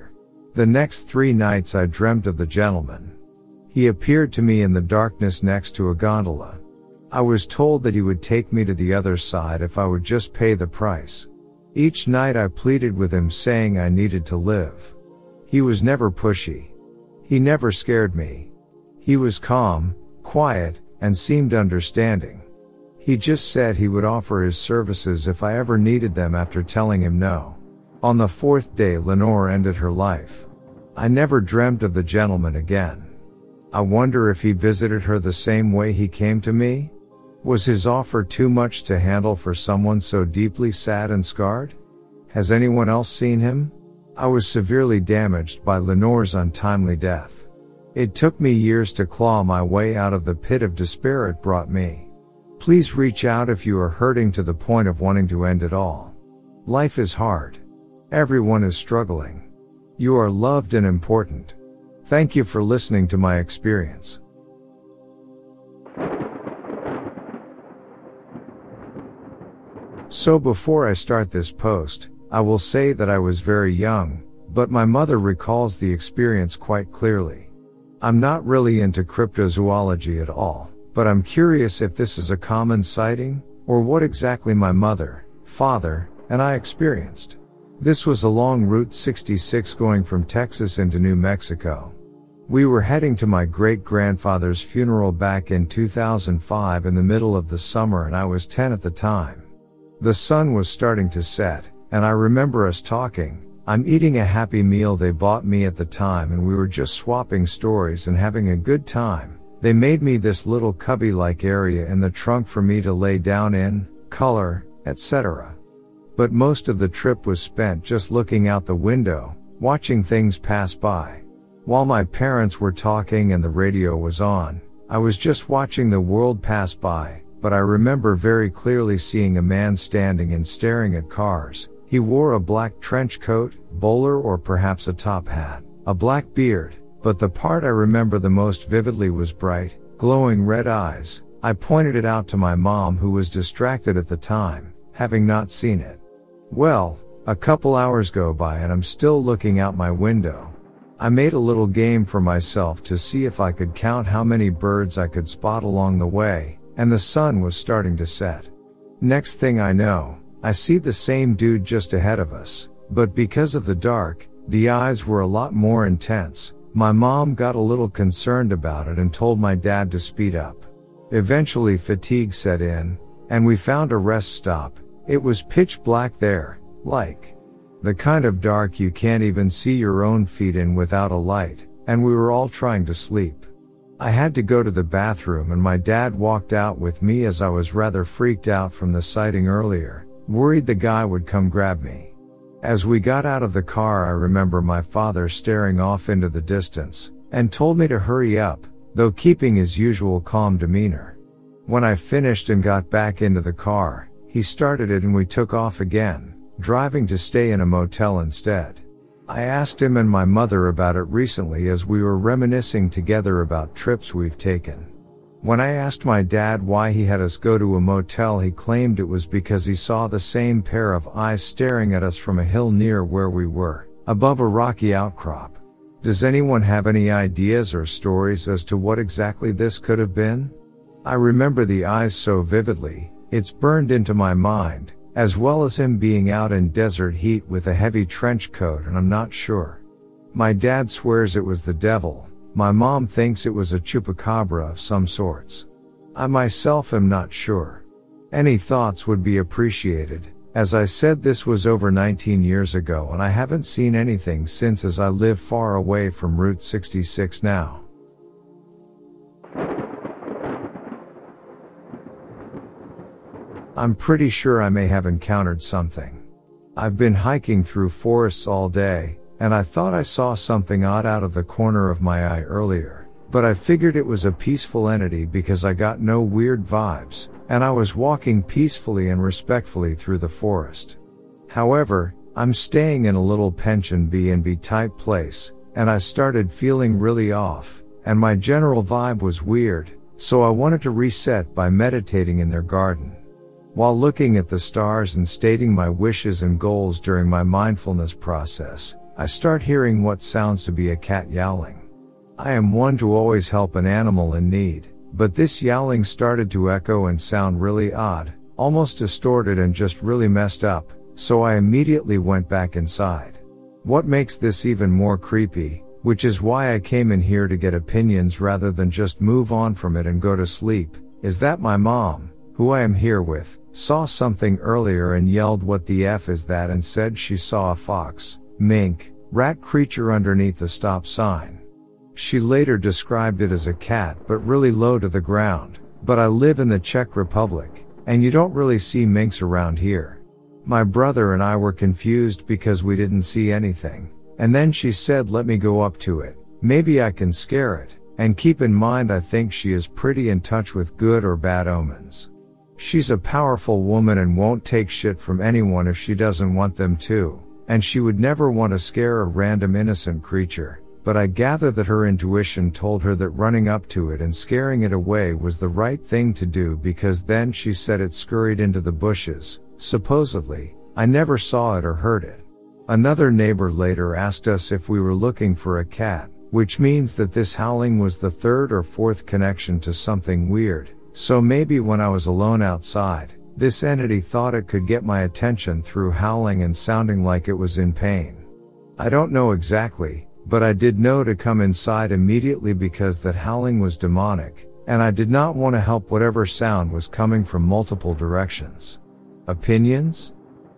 The next 3 nights I dreamt of the gentleman. He appeared to me in the darkness next to a gondola. I was told that he would take me to the other side if I would just pay the price. Each night I pleaded with him, saying I needed to live. He was never pushy. He never scared me. He was calm, quiet, and seemed understanding. He just said he would offer his services if I ever needed them after telling him no. On the 4th day Lenore ended her life. I never dreamt of the gentleman again. I wonder if he visited her the same way he came to me? Was his offer too much to handle for someone so deeply sad and scarred? Has anyone else seen him? I was severely damaged by Lenore's untimely death. It took me years to claw my way out of the pit of despair it brought me. Please reach out if you are hurting to the point of wanting to end it all. Life is hard. Everyone is struggling. You are loved and important. Thank you for listening to my experience. So before I start this post, I will say that I was very young, but my mother recalls the experience quite clearly. I'm not really into cryptozoology at all, but I'm curious if this is a common sighting, or what exactly my mother, father, and I experienced. This was along Route 66 going from Texas into New Mexico. We were heading to my great-grandfather's funeral back in 2005 in the middle of the summer, and I was 10 at the time. The sun was starting to set, and I remember us talking. I'm eating a Happy Meal they bought me at the time, and we were just swapping stories and having a good time. They made me this little cubby-like area in the trunk for me to lay down in, color, etc. But most of the trip was spent just looking out the window, watching things pass by. While my parents were talking and the radio was on, I was just watching the world pass by, but I remember very clearly seeing a man standing and staring at cars. He wore a black trench coat, bowler, or perhaps a top hat, a black beard, but the part I remember the most vividly was bright, glowing red eyes. I pointed it out to my mom, who was distracted at the time, having not seen it. Well, a couple hours go by and I'm still looking out my window. I made a little game for myself to see if I could count how many birds I could spot along the way, and the sun was starting to set. Next thing I know, I see the same dude just ahead of us, but because of the dark, the eyes were a lot more intense. My mom got a little concerned about it and told my dad to speed up. Eventually fatigue set in, and we found a rest stop. It was pitch black there, like the kind of dark you can't even see your own feet in without a light, and we were all trying to sleep. I had to go to the bathroom, and my dad walked out with me as I was rather freaked out from the sighting earlier, worried the guy would come grab me. As we got out of the car, I remember my father staring off into the distance, and told me to hurry up, though keeping his usual calm demeanor. When I finished and got back into the car, he started it and we took off again, driving to stay in a motel instead. I asked him and my mother about it recently as we were reminiscing together about trips we've taken. When I asked my dad why he had us go to a motel, he claimed it was because he saw the same pair of eyes staring at us from a hill near where we were, above a rocky outcrop. Does anyone have any ideas or stories as to what exactly this could have been? I remember the eyes so vividly, it's burned into my mind, as well as him being out in desert heat with a heavy trench coat, and I'm not sure. My dad swears it was the devil. My mom thinks it was a chupacabra of some sorts. I myself am not sure. Any thoughts would be appreciated. As I said, this was over 19 years ago and I haven't seen anything since, as I live far away from Route 66 now. I'm pretty sure I may have encountered something. I've been hiking through forests all day, and I thought I saw something odd out of the corner of my eye earlier, but I figured it was a peaceful entity because I got no weird vibes, and I was walking peacefully and respectfully through the forest. However, I'm staying in a little pension B&B type place, and I started feeling really off, and my general vibe was weird, so I wanted to reset by meditating in their garden. While looking at the stars and stating my wishes and goals during my mindfulness process, I start hearing what sounds to be a cat yowling. I am one to always help an animal in need, but this yowling started to echo and sound really odd, almost distorted and just really messed up, so I immediately went back inside. What makes this even more creepy, which is why I came in here to get opinions rather than just move on from it and go to sleep, is that my mom, who I am here with, saw something earlier and yelled "What the F is that?" and said she saw a fox, mink, rat creature underneath the stop sign. She later described it as a cat but really low to the ground, but I live in the Czech Republic, and you don't really see minks around here. My brother and I were confused because we didn't see anything, and then she said let me go up to it, maybe I can scare it, and keep in mind I think she is pretty in touch with good or bad omens. She's a powerful woman and won't take shit from anyone if she doesn't want them to, and she would never want to scare a random innocent creature, but I gather that her intuition told her that running up to it and scaring it away was the right thing to do, because then she said it scurried into the bushes. Supposedly, I never saw it or heard it. Another neighbor later asked us if we were looking for a cat, which means that this howling was the third or fourth connection to something weird. So maybe when I was alone outside, this entity thought it could get my attention through howling and sounding like it was in pain. I don't know exactly, but I did know to come inside immediately because that howling was demonic, and I did not want to help whatever sound was coming from multiple directions. Opinions?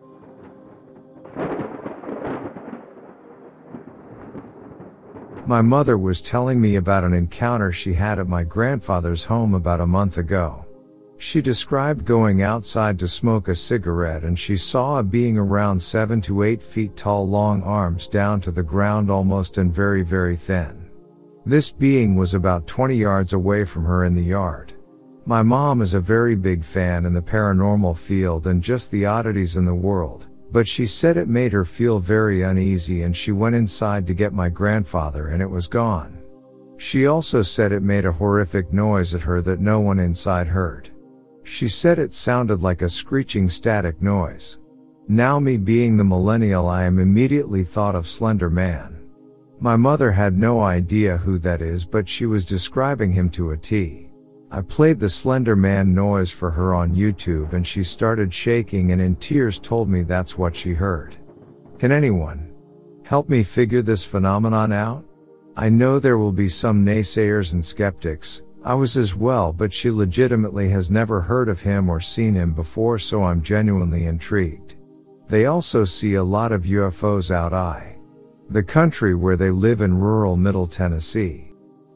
My mother was telling me about an encounter she had at my grandfather's home about a month ago. She described going outside to smoke a cigarette and she saw a being around 7 to 8 feet tall, long arms down to the ground almost, and very, very thin. This being was about 20 yards away from her in the yard. My mom is a very big fan in the paranormal field and just the oddities in the world, but she said it made her feel very uneasy and she went inside to get my grandfather and it was gone. She also said it made a horrific noise at her that no one inside heard. She said it sounded like a screeching static noise. Now, me being the millennial, I am immediately thought of Slender Man. My mother had no idea who that is, but she was describing him to a T. I played the Slender Man noise for her on YouTube and she started shaking and in tears told me that's what she heard. Can anyone help me figure this phenomenon out? I know there will be some naysayers and skeptics. I was as well, but she legitimately has never heard of him or seen him before, so I'm genuinely intrigued. They also see a lot of UFOs out the country where they live in rural Middle Tennessee.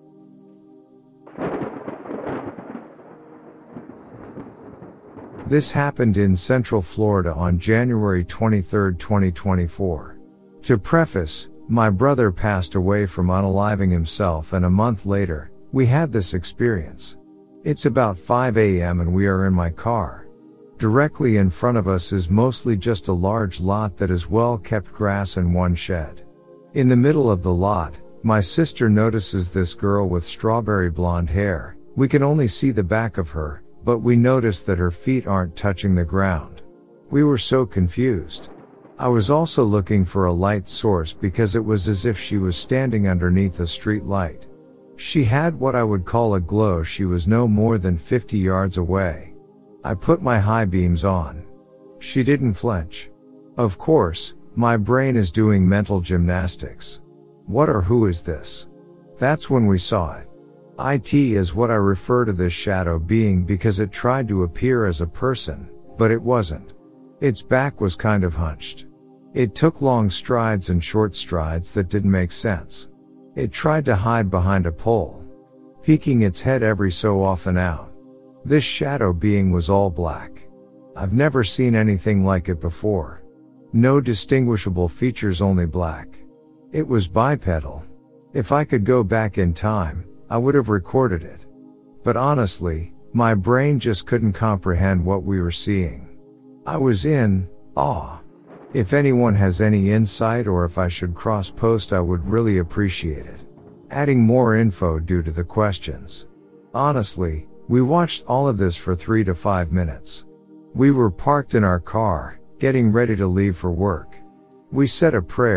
This happened in Central Florida on January 23, 2024. To preface, my brother passed away from unaliving himself, and a month later, we had this experience. It's about 5 a.m. and we are in my car. Directly in front of us is mostly just a large lot that is well kept grass and one shed. In the middle of the lot, my sister notices this girl with strawberry blonde hair. We can only see the back of her, but we notice that her feet aren't touching the ground. We were so confused. I was also looking for a light source because it was as if she was standing underneath a street light. She had what I would call a glow. She was no more than 50 yards away. I put my high beams on. She didn't flinch. Of course, my brain is doing mental gymnastics. What or who is this? That's when we saw it. It is what I refer to this shadow being because it tried to appear as a person, but it wasn't. Its back was kind of hunched. It took long strides and short strides that didn't make sense. It tried to hide behind a pole, peeking its head every so often out. This shadow being was all black. I've never seen anything like it before. No distinguishable features, only black. It was bipedal. If I could go back in time, I would have recorded it. But honestly, my brain just couldn't comprehend what we were seeing. I was in awe. If anyone has any insight or if I should cross-post, I would really appreciate it. Adding more info due to the questions. Honestly, we watched all of this for 3 to 5 minutes. We were parked in our car, getting ready to leave for work. We said a prayer,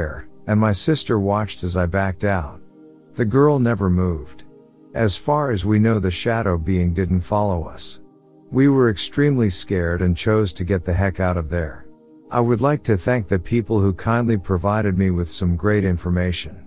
and my sister watched as I backed out. The girl never moved. As far as we know, the shadow being didn't follow us. We were extremely scared and chose to get the heck out of there. I would like to thank the people who kindly provided me with some great information.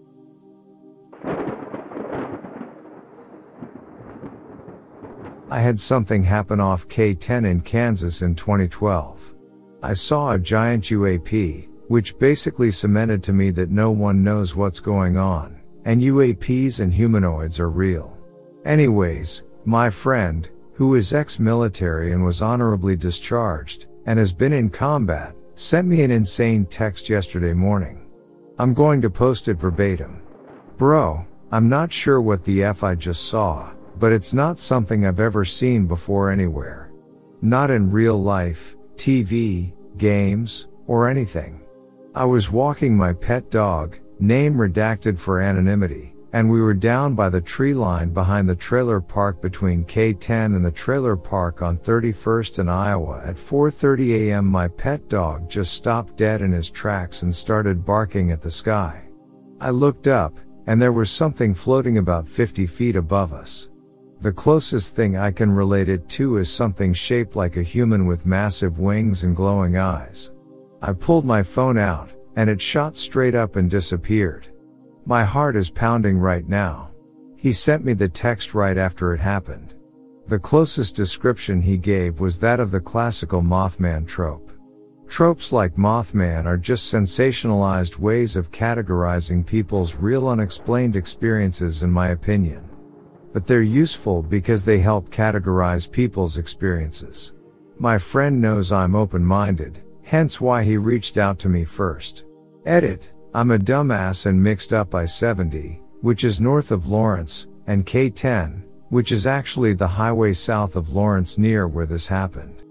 I had something happen off K-10 in Kansas in 2012. I saw a giant UAP, which basically cemented to me that no one knows what's going on, and UAPs and humanoids are real. Anyways, my friend, who is ex-military and was honorably discharged, and has been in combat, sent me an insane text yesterday morning. I'm going to post it verbatim. Bro, I'm not sure what the F I just saw, but it's not something I've ever seen before anywhere. Not in real life, TV, games, or anything. I was walking my pet dog, name redacted for anonymity, and we were down by the tree line behind the trailer park between K-10 and the trailer park on 31st and Iowa at 4:30 a.m. My pet dog just stopped dead in his tracks and started barking at the sky. I looked up, and there was something floating about 50 feet above us. The closest thing I can relate it to is something shaped like a human with massive wings and glowing eyes. I pulled my phone out, and it shot straight up and disappeared. My heart is pounding right now. He sent me the text right after it happened. The closest description he gave was that of the classical Mothman trope. Tropes like Mothman are just sensationalized ways of categorizing people's real unexplained experiences, in my opinion. But they're useful because they help categorize people's experiences. My friend knows I'm open-minded, hence why he reached out to me first. Edit. I'm a dumbass and mixed up I-70, which is north of Lawrence, and K-10, which is actually the highway south of Lawrence near where this happened.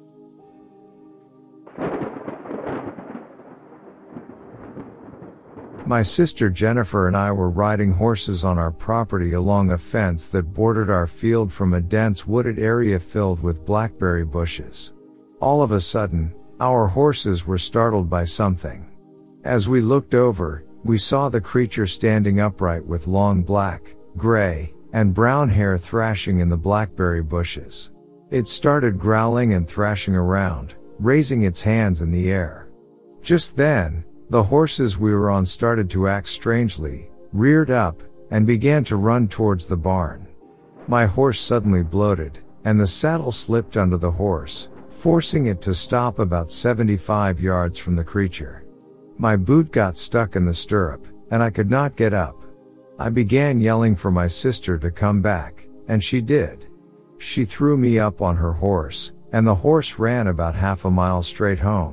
My sister Jennifer and I were riding horses on our property along a fence that bordered our field from a dense wooded area filled with blackberry bushes. All of a sudden, our horses were startled by something. As we looked over, we saw the creature standing upright with long black, gray, and brown hair thrashing in the blackberry bushes. It started growling and thrashing around, raising its hands in the air. Just then, the horses we were on started to act strangely, reared up, and began to run towards the barn. My horse suddenly bloated, and the saddle slipped under the horse, forcing it to stop about 75 yards from the creature. My boot got stuck in the stirrup, and I could not get up. I began yelling for my sister to come back, and she did. She threw me up on her horse, and the horse ran about half a mile straight home.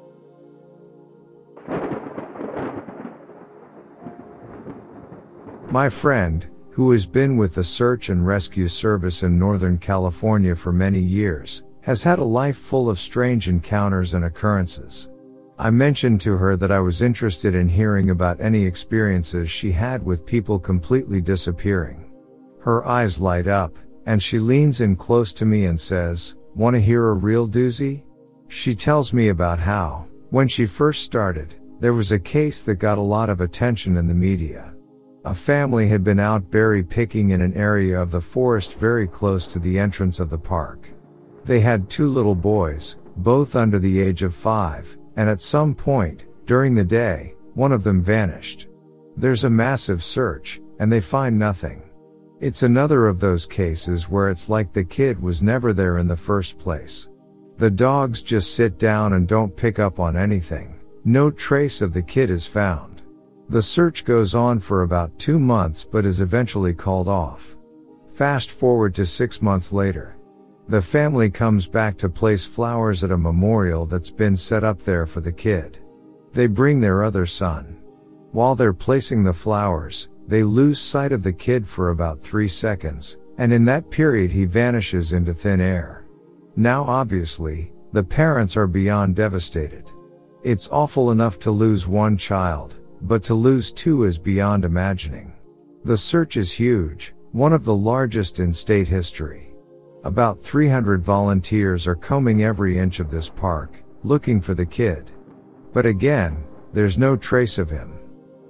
My friend, who has been with the Search and Rescue Service in Northern California for many years, has had a life full of strange encounters and occurrences. I mentioned to her that I was interested in hearing about any experiences she had with people completely disappearing. Her eyes light up, and she leans in close to me and says, "Want to hear a real doozy?" She tells me about how, when she first started, there was a case that got a lot of attention in the media. A family had been out berry picking in an area of the forest very close to the entrance of the park. They had 2 little boys, both under the age of 5, and at some point, during the day, one of them vanished. There's a massive search, and they find nothing. It's another of those cases where it's like the kid was never there in the first place. The dogs just sit down and don't pick up on anything. No trace of the kid is found. The search goes on for about 2 months but is eventually called off. Fast forward to 6 months later. The family comes back to place flowers at a memorial that's been set up there for the kid. They bring their other son. While they're placing the flowers, they lose sight of the kid for about 3 seconds, and in that period he vanishes into thin air. Now obviously, the parents are beyond devastated. It's awful enough to lose 1 child, but to lose 2 is beyond imagining. The search is huge, one of the largest in state history. About 300 volunteers are combing every inch of this park, looking for the kid. But again, there's no trace of him.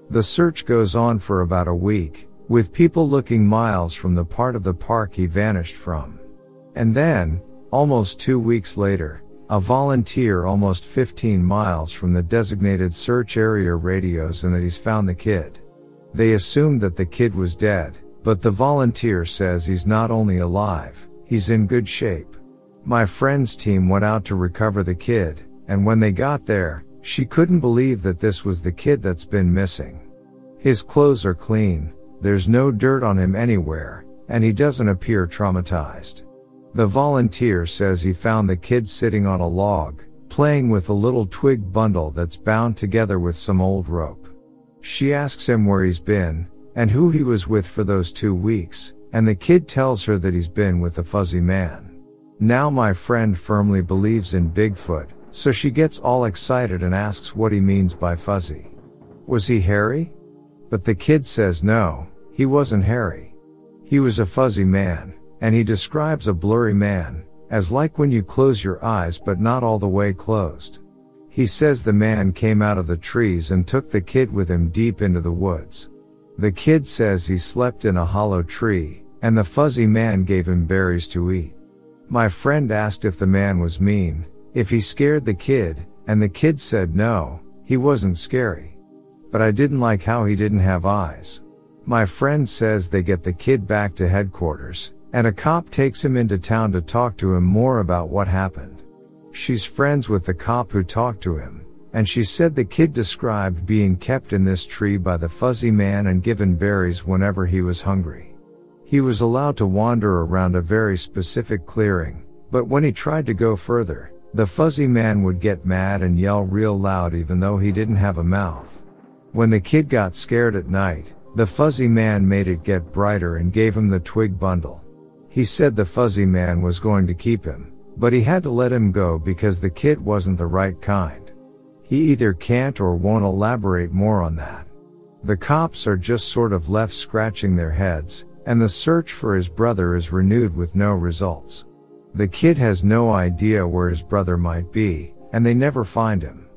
The search goes on for about a week, with people looking miles from the part of the park he vanished from. And then, almost 2 weeks later, a volunteer almost 15 miles from the designated search area radios and that he's found the kid. They assumed that the kid was dead, but the volunteer says he's not only alive, he's in good shape. My friend's team went out to recover the kid, and when they got there, she couldn't believe that this was the kid that's been missing. His clothes are clean, there's no dirt on him anywhere, and he doesn't appear traumatized. The volunteer says he found the kid sitting on a log, playing with a little twig bundle that's bound together with some old rope. She asks him where he's been, and who he was with for those 2 weeks, and the kid tells her that he's been with the fuzzy man. Now my friend firmly believes in Bigfoot, so she gets all excited and asks what he means by fuzzy. Was he hairy? But the kid says no, he wasn't hairy. He was a fuzzy man, and he describes a blurry man, as like when you close your eyes but not all the way closed. He says the man came out of the trees and took the kid with him deep into the woods. The kid says he slept in a hollow tree, and the fuzzy man gave him berries to eat. My friend asked if the man was mean, if he scared the kid, and the kid said no, he wasn't scary. But I didn't like how he didn't have eyes. My friend says they get the kid back to headquarters, and a cop takes him into town to talk to him more about what happened. She's friends with the cop who talked to him, and she said the kid described being kept in this tree by the fuzzy man and given berries whenever he was hungry. He was allowed to wander around a very specific clearing, but when he tried to go further, the fuzzy man would get mad and yell real loud even though he didn't have a mouth. When the kid got scared at night, the fuzzy man made it get brighter and gave him the twig bundle. He said the fuzzy man was going to keep him, but he had to let him go because the kid wasn't the right kind. He either can't or won't elaborate more on that. The cops are just sort of left scratching their heads, and the search for his brother is renewed with no results. The kid has no idea where his brother might be, and they never find him.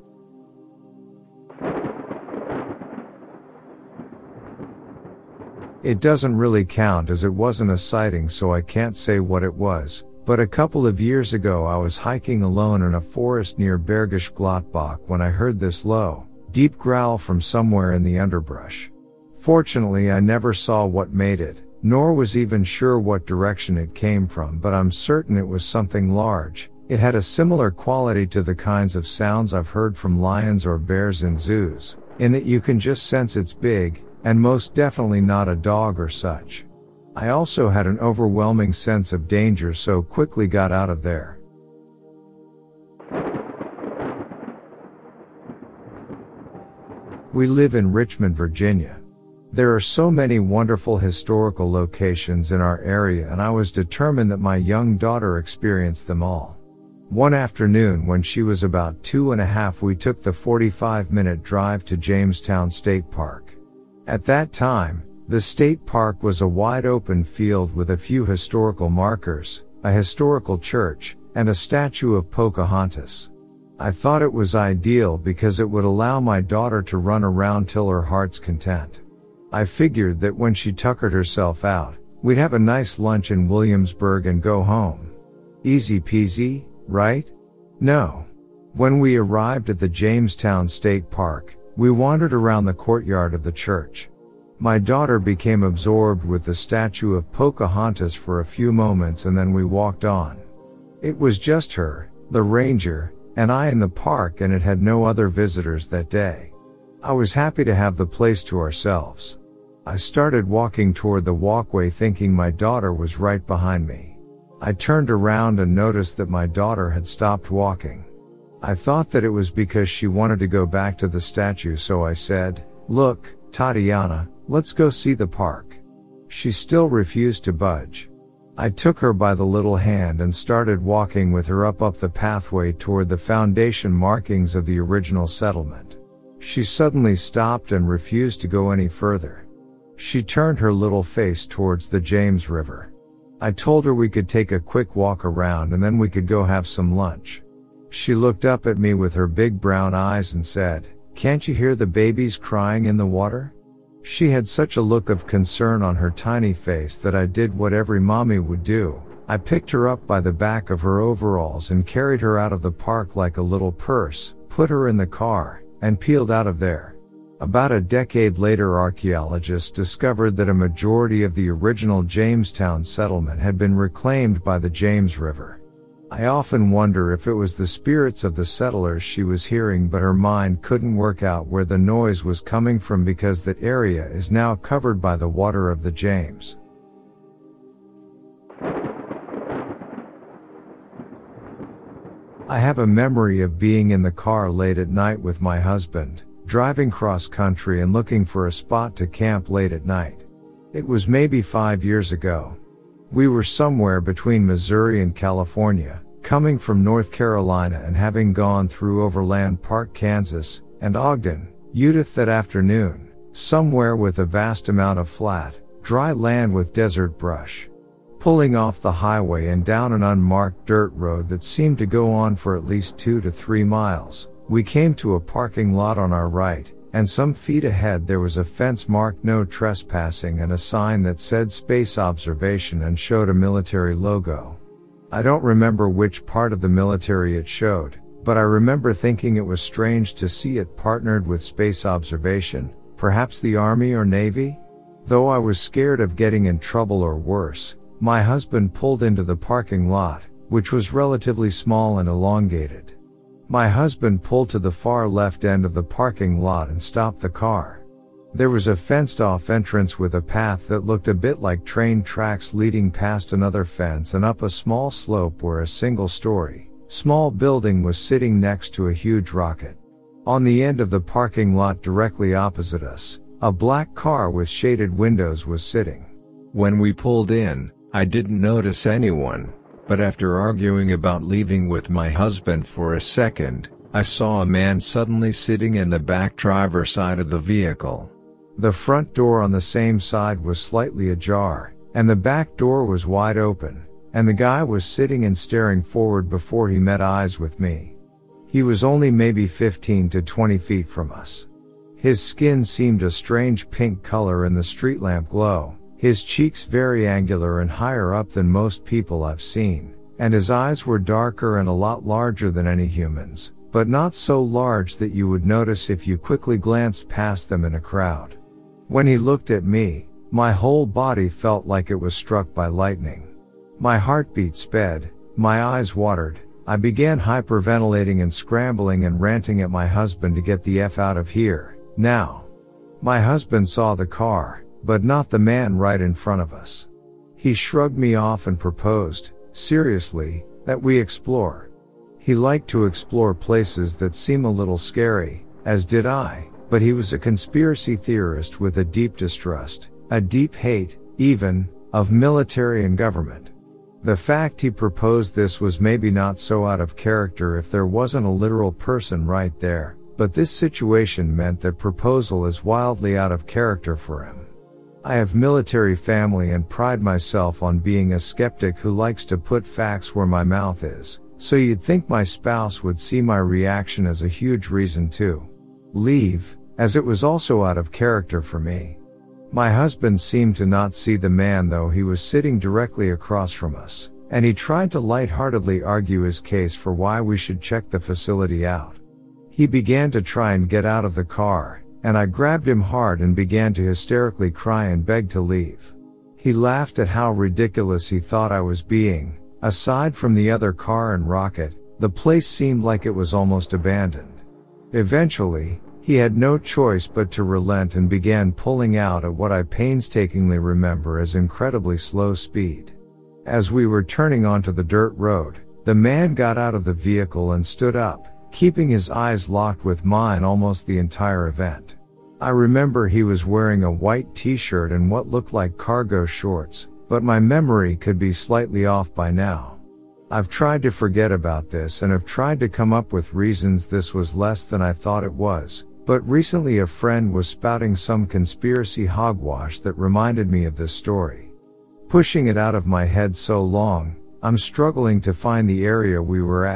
It doesn't really count as it wasn't a sighting, so I can't say what it was, but a couple of years ago I was hiking alone in a forest near Bergisch Gladbach when I heard this low, deep growl from somewhere in the underbrush. Fortunately I never saw what made it, nor was even sure what direction it came from, but I'm certain it was something large. It had a similar quality to the kinds of sounds I've heard from lions or bears in zoos, in that you can just sense it's big, and most definitely not a dog or such. I also had an overwhelming sense of danger, so quickly got out of there. We live in Richmond, Virginia. There are so many wonderful historical locations in our area, and I was determined that my young daughter experience them all. One afternoon when she was about 2.5, we took the 45-minute drive to Jamestown State Park. At that time, the state park was a wide open field with a few historical markers, a historical church, and a statue of Pocahontas. I thought it was ideal because it would allow my daughter to run around till her heart's content. I figured that when she tuckered herself out, we'd have a nice lunch in Williamsburg and go home. Easy peasy, right? No. When we arrived at the Jamestown State Park, we wandered around the courtyard of the church. My daughter became absorbed with the statue of Pocahontas for a few moments, and then we walked on. It was just her, the ranger, and I in the park, and it had no other visitors that day. I was happy to have the place to ourselves. I started walking toward the walkway thinking my daughter was right behind me. I turned around and noticed that my daughter had stopped walking. I thought that it was because she wanted to go back to the statue, so I said, "Look, Tatiana, let's go see the park." She still refused to budge. I took her by the little hand and started walking with her up the pathway toward the foundation markings of the original settlement. She suddenly stopped and refused to go any further. She turned her little face towards the James River. I told her we could take a quick walk around and then we could go have some lunch. She looked up at me with her big brown eyes and said, Can't you hear the babies crying in the water?" She had such a look of concern on her tiny face that I did what every mommy would do. I picked her up by the back of her overalls and carried her out of the park like a little purse, put her in the car, and peeled out of there. About a decade later, archaeologists discovered that a majority of the original Jamestown settlement had been reclaimed by the James River. I often wonder if it was the spirits of the settlers she was hearing, but her mind couldn't work out where the noise was coming from because that area is now covered by the water of the James. I have a memory of being in the car late at night with my husband, driving cross country and looking for a spot to camp late at night. It was maybe 5 years ago. We were somewhere between Missouri and California, coming from North Carolina and having gone through Overland Park, Kansas, and Ogden, Utah that afternoon, somewhere with a vast amount of flat, dry land with desert brush. Pulling off the highway and down an unmarked dirt road that seemed to go on for at least 2 to 3 miles, we came to a parking lot on our right, and some feet ahead there was a fence marked "No Trespassing" and a sign that said "Space Observation" and showed a military logo. I don't remember which part of the military it showed, but I remember thinking it was strange to see it partnered with Space Observation, perhaps the Army or Navy? Though I was scared of getting in trouble or worse, my husband pulled into the parking lot, which was relatively small and elongated. My husband pulled to the far left end of the parking lot and stopped the car. There was a fenced-off entrance with a path that looked a bit like train tracks leading past another fence and up a small slope where a single-story, small building was sitting next to a huge rocket. On the end of the parking lot directly opposite us, a black car with shaded windows was sitting. When we pulled in, I didn't notice anyone, but after arguing about leaving with my husband for a second, I saw a man suddenly sitting in the back driver's side of the vehicle. The front door on the same side was slightly ajar, and the back door was wide open, and the guy was sitting and staring forward before he met eyes with me. He was only maybe 15 to 20 feet from us. His skin seemed a strange pink color in the street lamp glow. His cheeks very angular and higher up than most people I've seen, and his eyes were darker and a lot larger than any humans, but not so large that you would notice if you quickly glanced past them in a crowd. When he looked at me, my whole body felt like it was struck by lightning. My heartbeat sped, my eyes watered, I began hyperventilating and scrambling and ranting at my husband to get the F out of here, now. My husband saw the car, but not the man right in front of us. He shrugged me off and proposed, seriously, that we explore. He liked to explore places that seem a little scary, as did I, but he was a conspiracy theorist with a deep distrust, a deep hate, even, of military and government. The fact he proposed this was maybe not so out of character if there wasn't a literal person right there, but this situation meant that proposal is wildly out of character for him. I have military family and pride myself on being a skeptic who likes to put facts where my mouth is, so you'd think my spouse would see my reaction as a huge reason to leave, as it was also out of character for me. My husband seemed to not see the man though he was sitting directly across from us, and he tried to lightheartedly argue his case for why we should check the facility out. He began to try and get out of the car, and I grabbed him hard and began to hysterically cry and beg to leave. He laughed at how ridiculous he thought I was being. Aside from the other car and rocket, the place seemed like it was almost abandoned. Eventually, he had no choice but to relent and began pulling out at what I painstakingly remember as incredibly slow speed. As we were turning onto the dirt road, the man got out of the vehicle and stood up, keeping his eyes locked with mine almost the entire event. I remember he was wearing a white t-shirt and what looked like cargo shorts, but my memory could be slightly off by now. I've tried to forget about this and have tried to come up with reasons this was less than I thought it was, but recently a friend was spouting some conspiracy hogwash that reminded me of this story. Pushing it out of my head so long, I'm struggling to find the area we were at,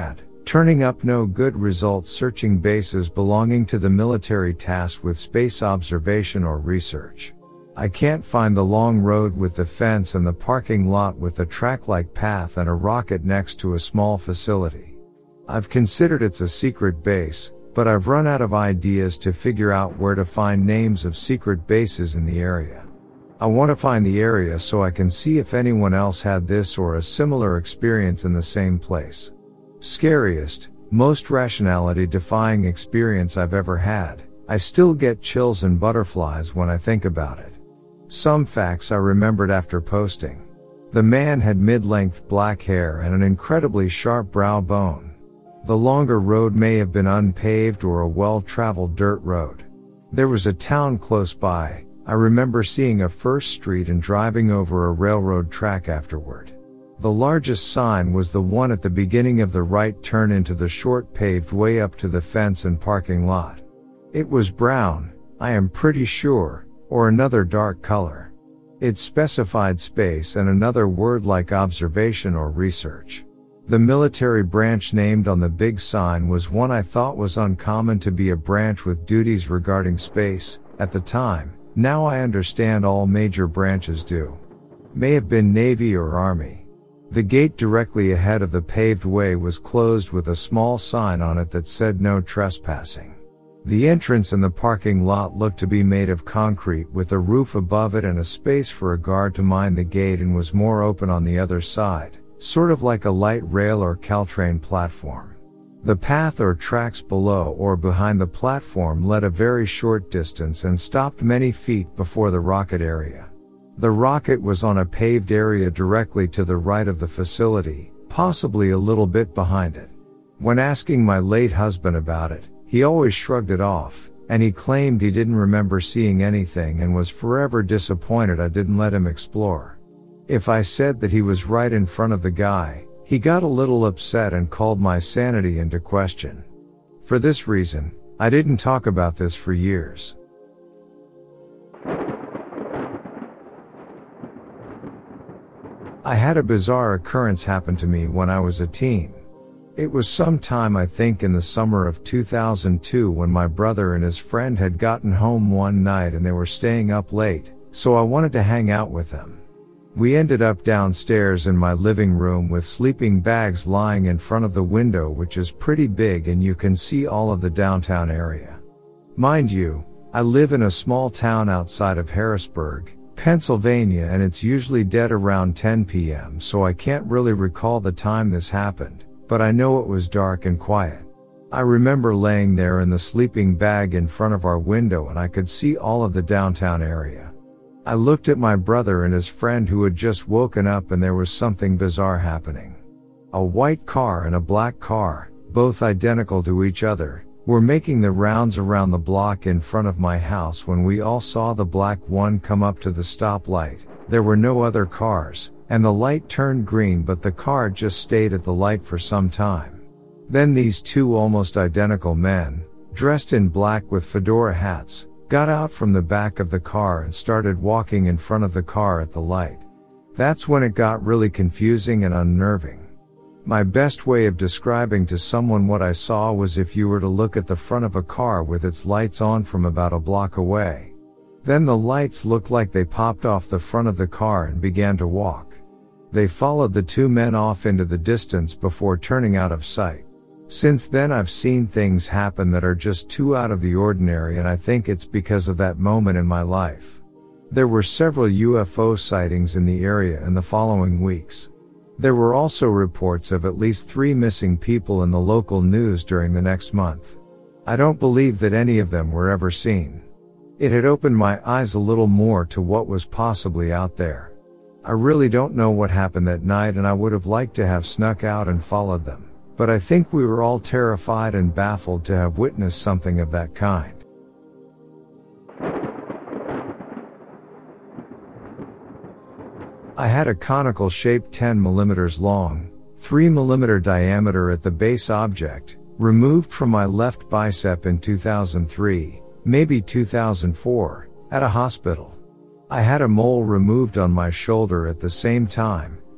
Turning up no good results searching bases belonging to the military tasked with space observation or research. I can't find the long road with the fence and the parking lot with the track-like path and a rocket next to a small facility. I've considered it's a secret base, but I've run out of ideas to figure out where to find names of secret bases in the area. I want to find the area so I can see if anyone else had this or a similar experience in the same place. Scariest, most rationality-defying experience I've ever had. I still get chills and butterflies when I think about it. Some facts I remembered after posting. The man had mid-length black hair and an incredibly sharp brow bone. The longer road may have been unpaved or a well-traveled dirt road. There was a town close by. I remember seeing a first street and driving over a railroad track afterward. The largest sign was the one at the beginning of the right turn into the short paved way up to the fence and parking lot. It was brown, I am pretty sure, or another dark color. It specified space and another word like observation or research. The military branch named on the big sign was one I thought was uncommon to be a branch with duties regarding space, at the time. Now I understand all major branches do. May have been Navy or Army. The gate directly ahead of the paved way was closed with a small sign on it that said no trespassing. The entrance and the parking lot looked to be made of concrete with a roof above it and a space for a guard to mind the gate, and was more open on the other side, sort of like a light rail or Caltrain platform. The path or tracks below or behind the platform led a very short distance and stopped many feet before the rocket area. The rocket was on a paved area directly to the right of the facility, possibly a little bit behind it. When asking my late husband about it, he always shrugged it off, and he claimed he didn't remember seeing anything and was forever disappointed I didn't let him explore. If I said that he was right in front of the guy, he got a little upset and called my sanity into question. For this reason, I didn't talk about this for years. I had a bizarre occurrence happen to me when I was a teen. It was sometime, I think in the summer of 2002, when my brother and his friend had gotten home one night and they were staying up late, so I wanted to hang out with them. We ended up downstairs in my living room with sleeping bags lying in front of the window, which is pretty big and you can see all of the downtown area. Mind you, I live in a small town outside of Harrisburg, Pennsylvania, and it's usually dead around 10 p.m. so I can't really recall the time this happened, but I know it was dark and quiet. I remember laying there in the sleeping bag in front of our window and I could see all of the downtown area. I looked at my brother and his friend who had just woken up, and there was something bizarre happening. A white car and a black car, both identical to each other, were making the rounds around the block in front of my house when we all saw the black one come up to the stoplight. There were no other cars, and the light turned green, but the car just stayed at the light for some time. Then these two almost identical men, dressed in black with fedora hats, got out from the back of the car and started walking in front of the car at the light. That's when it got really confusing and unnerving. My best way of describing to someone what I saw was if you were to look at the front of a car with its lights on from about a block away. Then the lights looked like they popped off the front of the car and began to walk. They followed the two men off into the distance before turning out of sight. Since then I've seen things happen that are just too out of the ordinary, and I think it's because of that moment in my life. There were several UFO sightings in the area in the following weeks. There were also reports of at least 3 missing people in the local news during the next month. I don't believe that any of them were ever seen. It had opened my eyes a little more to what was possibly out there. I really don't know what happened that night, and I would have liked to have snuck out and followed them, but I think we were all terrified and baffled to have witnessed something of that kind. I had a conical shaped 10 mm long, 3 mm diameter at the base object, removed from my left bicep in 2003, maybe 2004, at a hospital. I had a mole removed on my shoulder at the same time,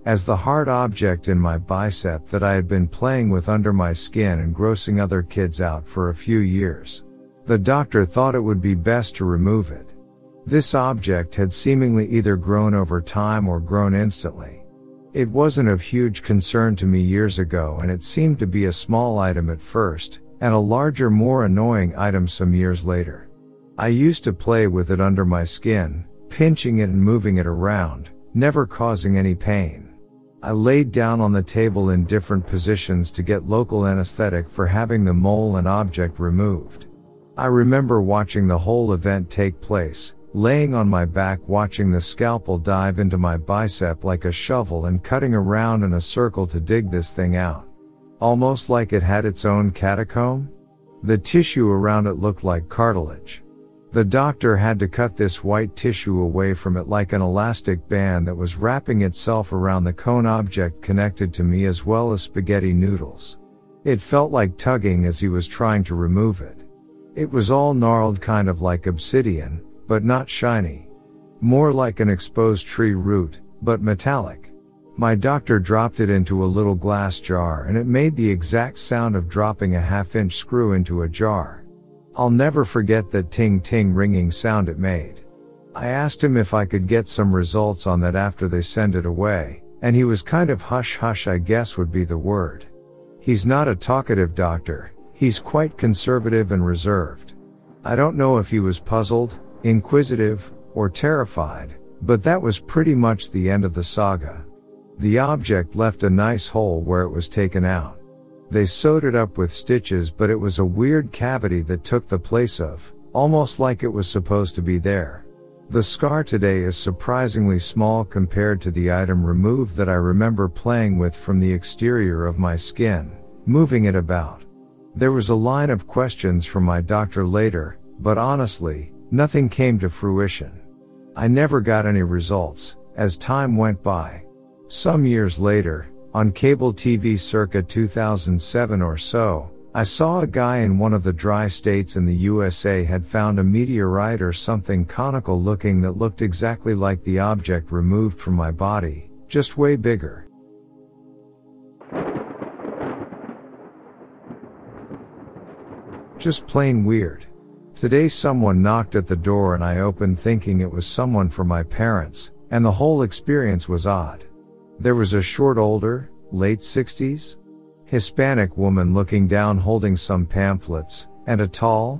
as the hard object in my bicep that I had been playing with under my skin and grossing other kids out for a few years. The doctor thought it would be best to remove it. This object had seemingly either grown over time or grown instantly. It wasn't of huge concern to me years ago, and it seemed to be a small item at first, and a larger, more annoying item some years later. I used to play with it under my skin, pinching it and moving it around, never causing any pain. I laid down on the table in different positions to get local anesthetic for having the mole and object removed. I remember watching the whole event take place, laying on my back watching the scalpel dive into my bicep like a shovel and cutting around in a circle to dig this thing out. Almost like it had its own catacomb. The tissue around it looked like cartilage. The doctor had to cut this white tissue away from it like an elastic band that was wrapping itself around the cone object connected to me as well as spaghetti noodles. It felt like tugging as he was trying to remove it. It was all gnarled, kind of like obsidian, but not shiny. More like an exposed tree root, but metallic. My doctor dropped it into a little glass jar and it made the exact sound of dropping a half-inch screw into a jar. I'll never forget that ting-ting ringing sound it made. I asked him if I could get some results on that after they send it away, and he was kind of hush-hush, I guess would be the word. He's not a talkative doctor, he's quite conservative and reserved. I don't know if he was puzzled, inquisitive, or terrified, but that was pretty much the end of the saga. The object left a nice hole where it was taken out. They sewed it up with stitches, but it was a weird cavity that took the place of, almost like it was supposed to be there. The scar today is surprisingly small compared to the item removed that I remember playing with from the exterior of my skin, moving it about. There was a line of questions from my doctor later, but honestly, nothing came to fruition. I never got any results, as time went by. Some years later, on cable TV circa 2007 or so, I saw a guy in one of the dry states in the USA had found a meteorite or something conical looking that looked exactly like the object removed from my body, just way bigger. Just plain weird. Today someone knocked at the door and I opened thinking it was someone from my parents, and the whole experience was odd. There was a short, older, late 60s, Hispanic woman looking down holding some pamphlets, and a tall,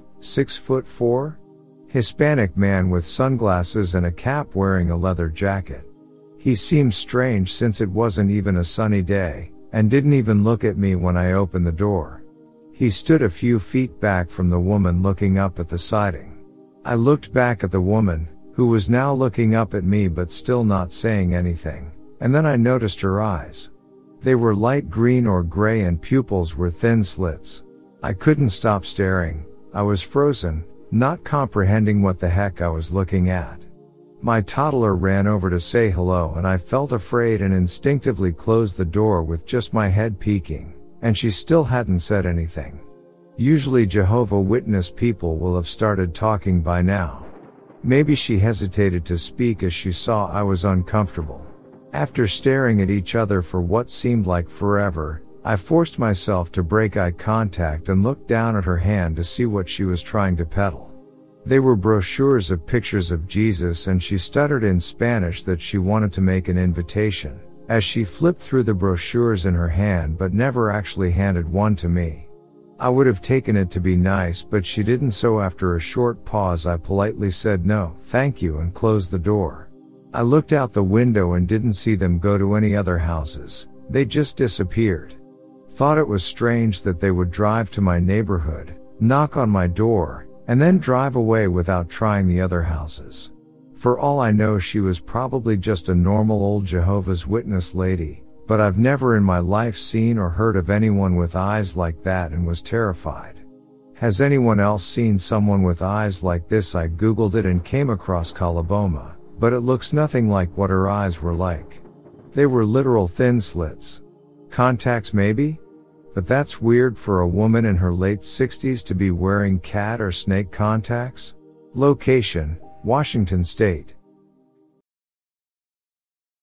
6'4", Hispanic man with sunglasses and a cap wearing a leather jacket. He seemed strange since it wasn't even a sunny day, and didn't even look at me when I opened the door. He stood a few feet back from the woman looking up at the siding. I looked back at the woman, who was now looking up at me but still not saying anything, and then I noticed her eyes. They were light green or gray and pupils were thin slits. I couldn't stop staring. I was frozen, not comprehending what the heck I was looking at. My toddler ran over to say hello and I felt afraid and instinctively closed the door with just my head peeking. And she still hadn't said anything. Usually Jehovah's Witness people will have started talking by now. Maybe she hesitated to speak as she saw I was uncomfortable. After staring at each other for what seemed like forever, I forced myself to break eye contact and looked down at her hand to see what she was trying to peddle. They were brochures of pictures of Jesus, and she stuttered in Spanish that she wanted to make an invitation, as she flipped through the brochures in her hand but never actually handed one to me. I would have taken it to be nice, but she didn't, so after a short pause I politely said no, thank you, and closed the door. I looked out the window and didn't see them go to any other houses, they just disappeared. Thought it was strange that they would drive to my neighborhood, knock on my door, and then drive away without trying the other houses. For all I know, she was probably just a normal old Jehovah's Witness lady, but I've never in my life seen or heard of anyone with eyes like that and was terrified. Has anyone else seen someone with eyes like this? I googled it and came across Coloboma, but it looks nothing like what her eyes were like. They were literal thin slits. Contacts maybe? But that's weird for a woman in her late 60s to be wearing cat or snake contacts. Location: Washington State.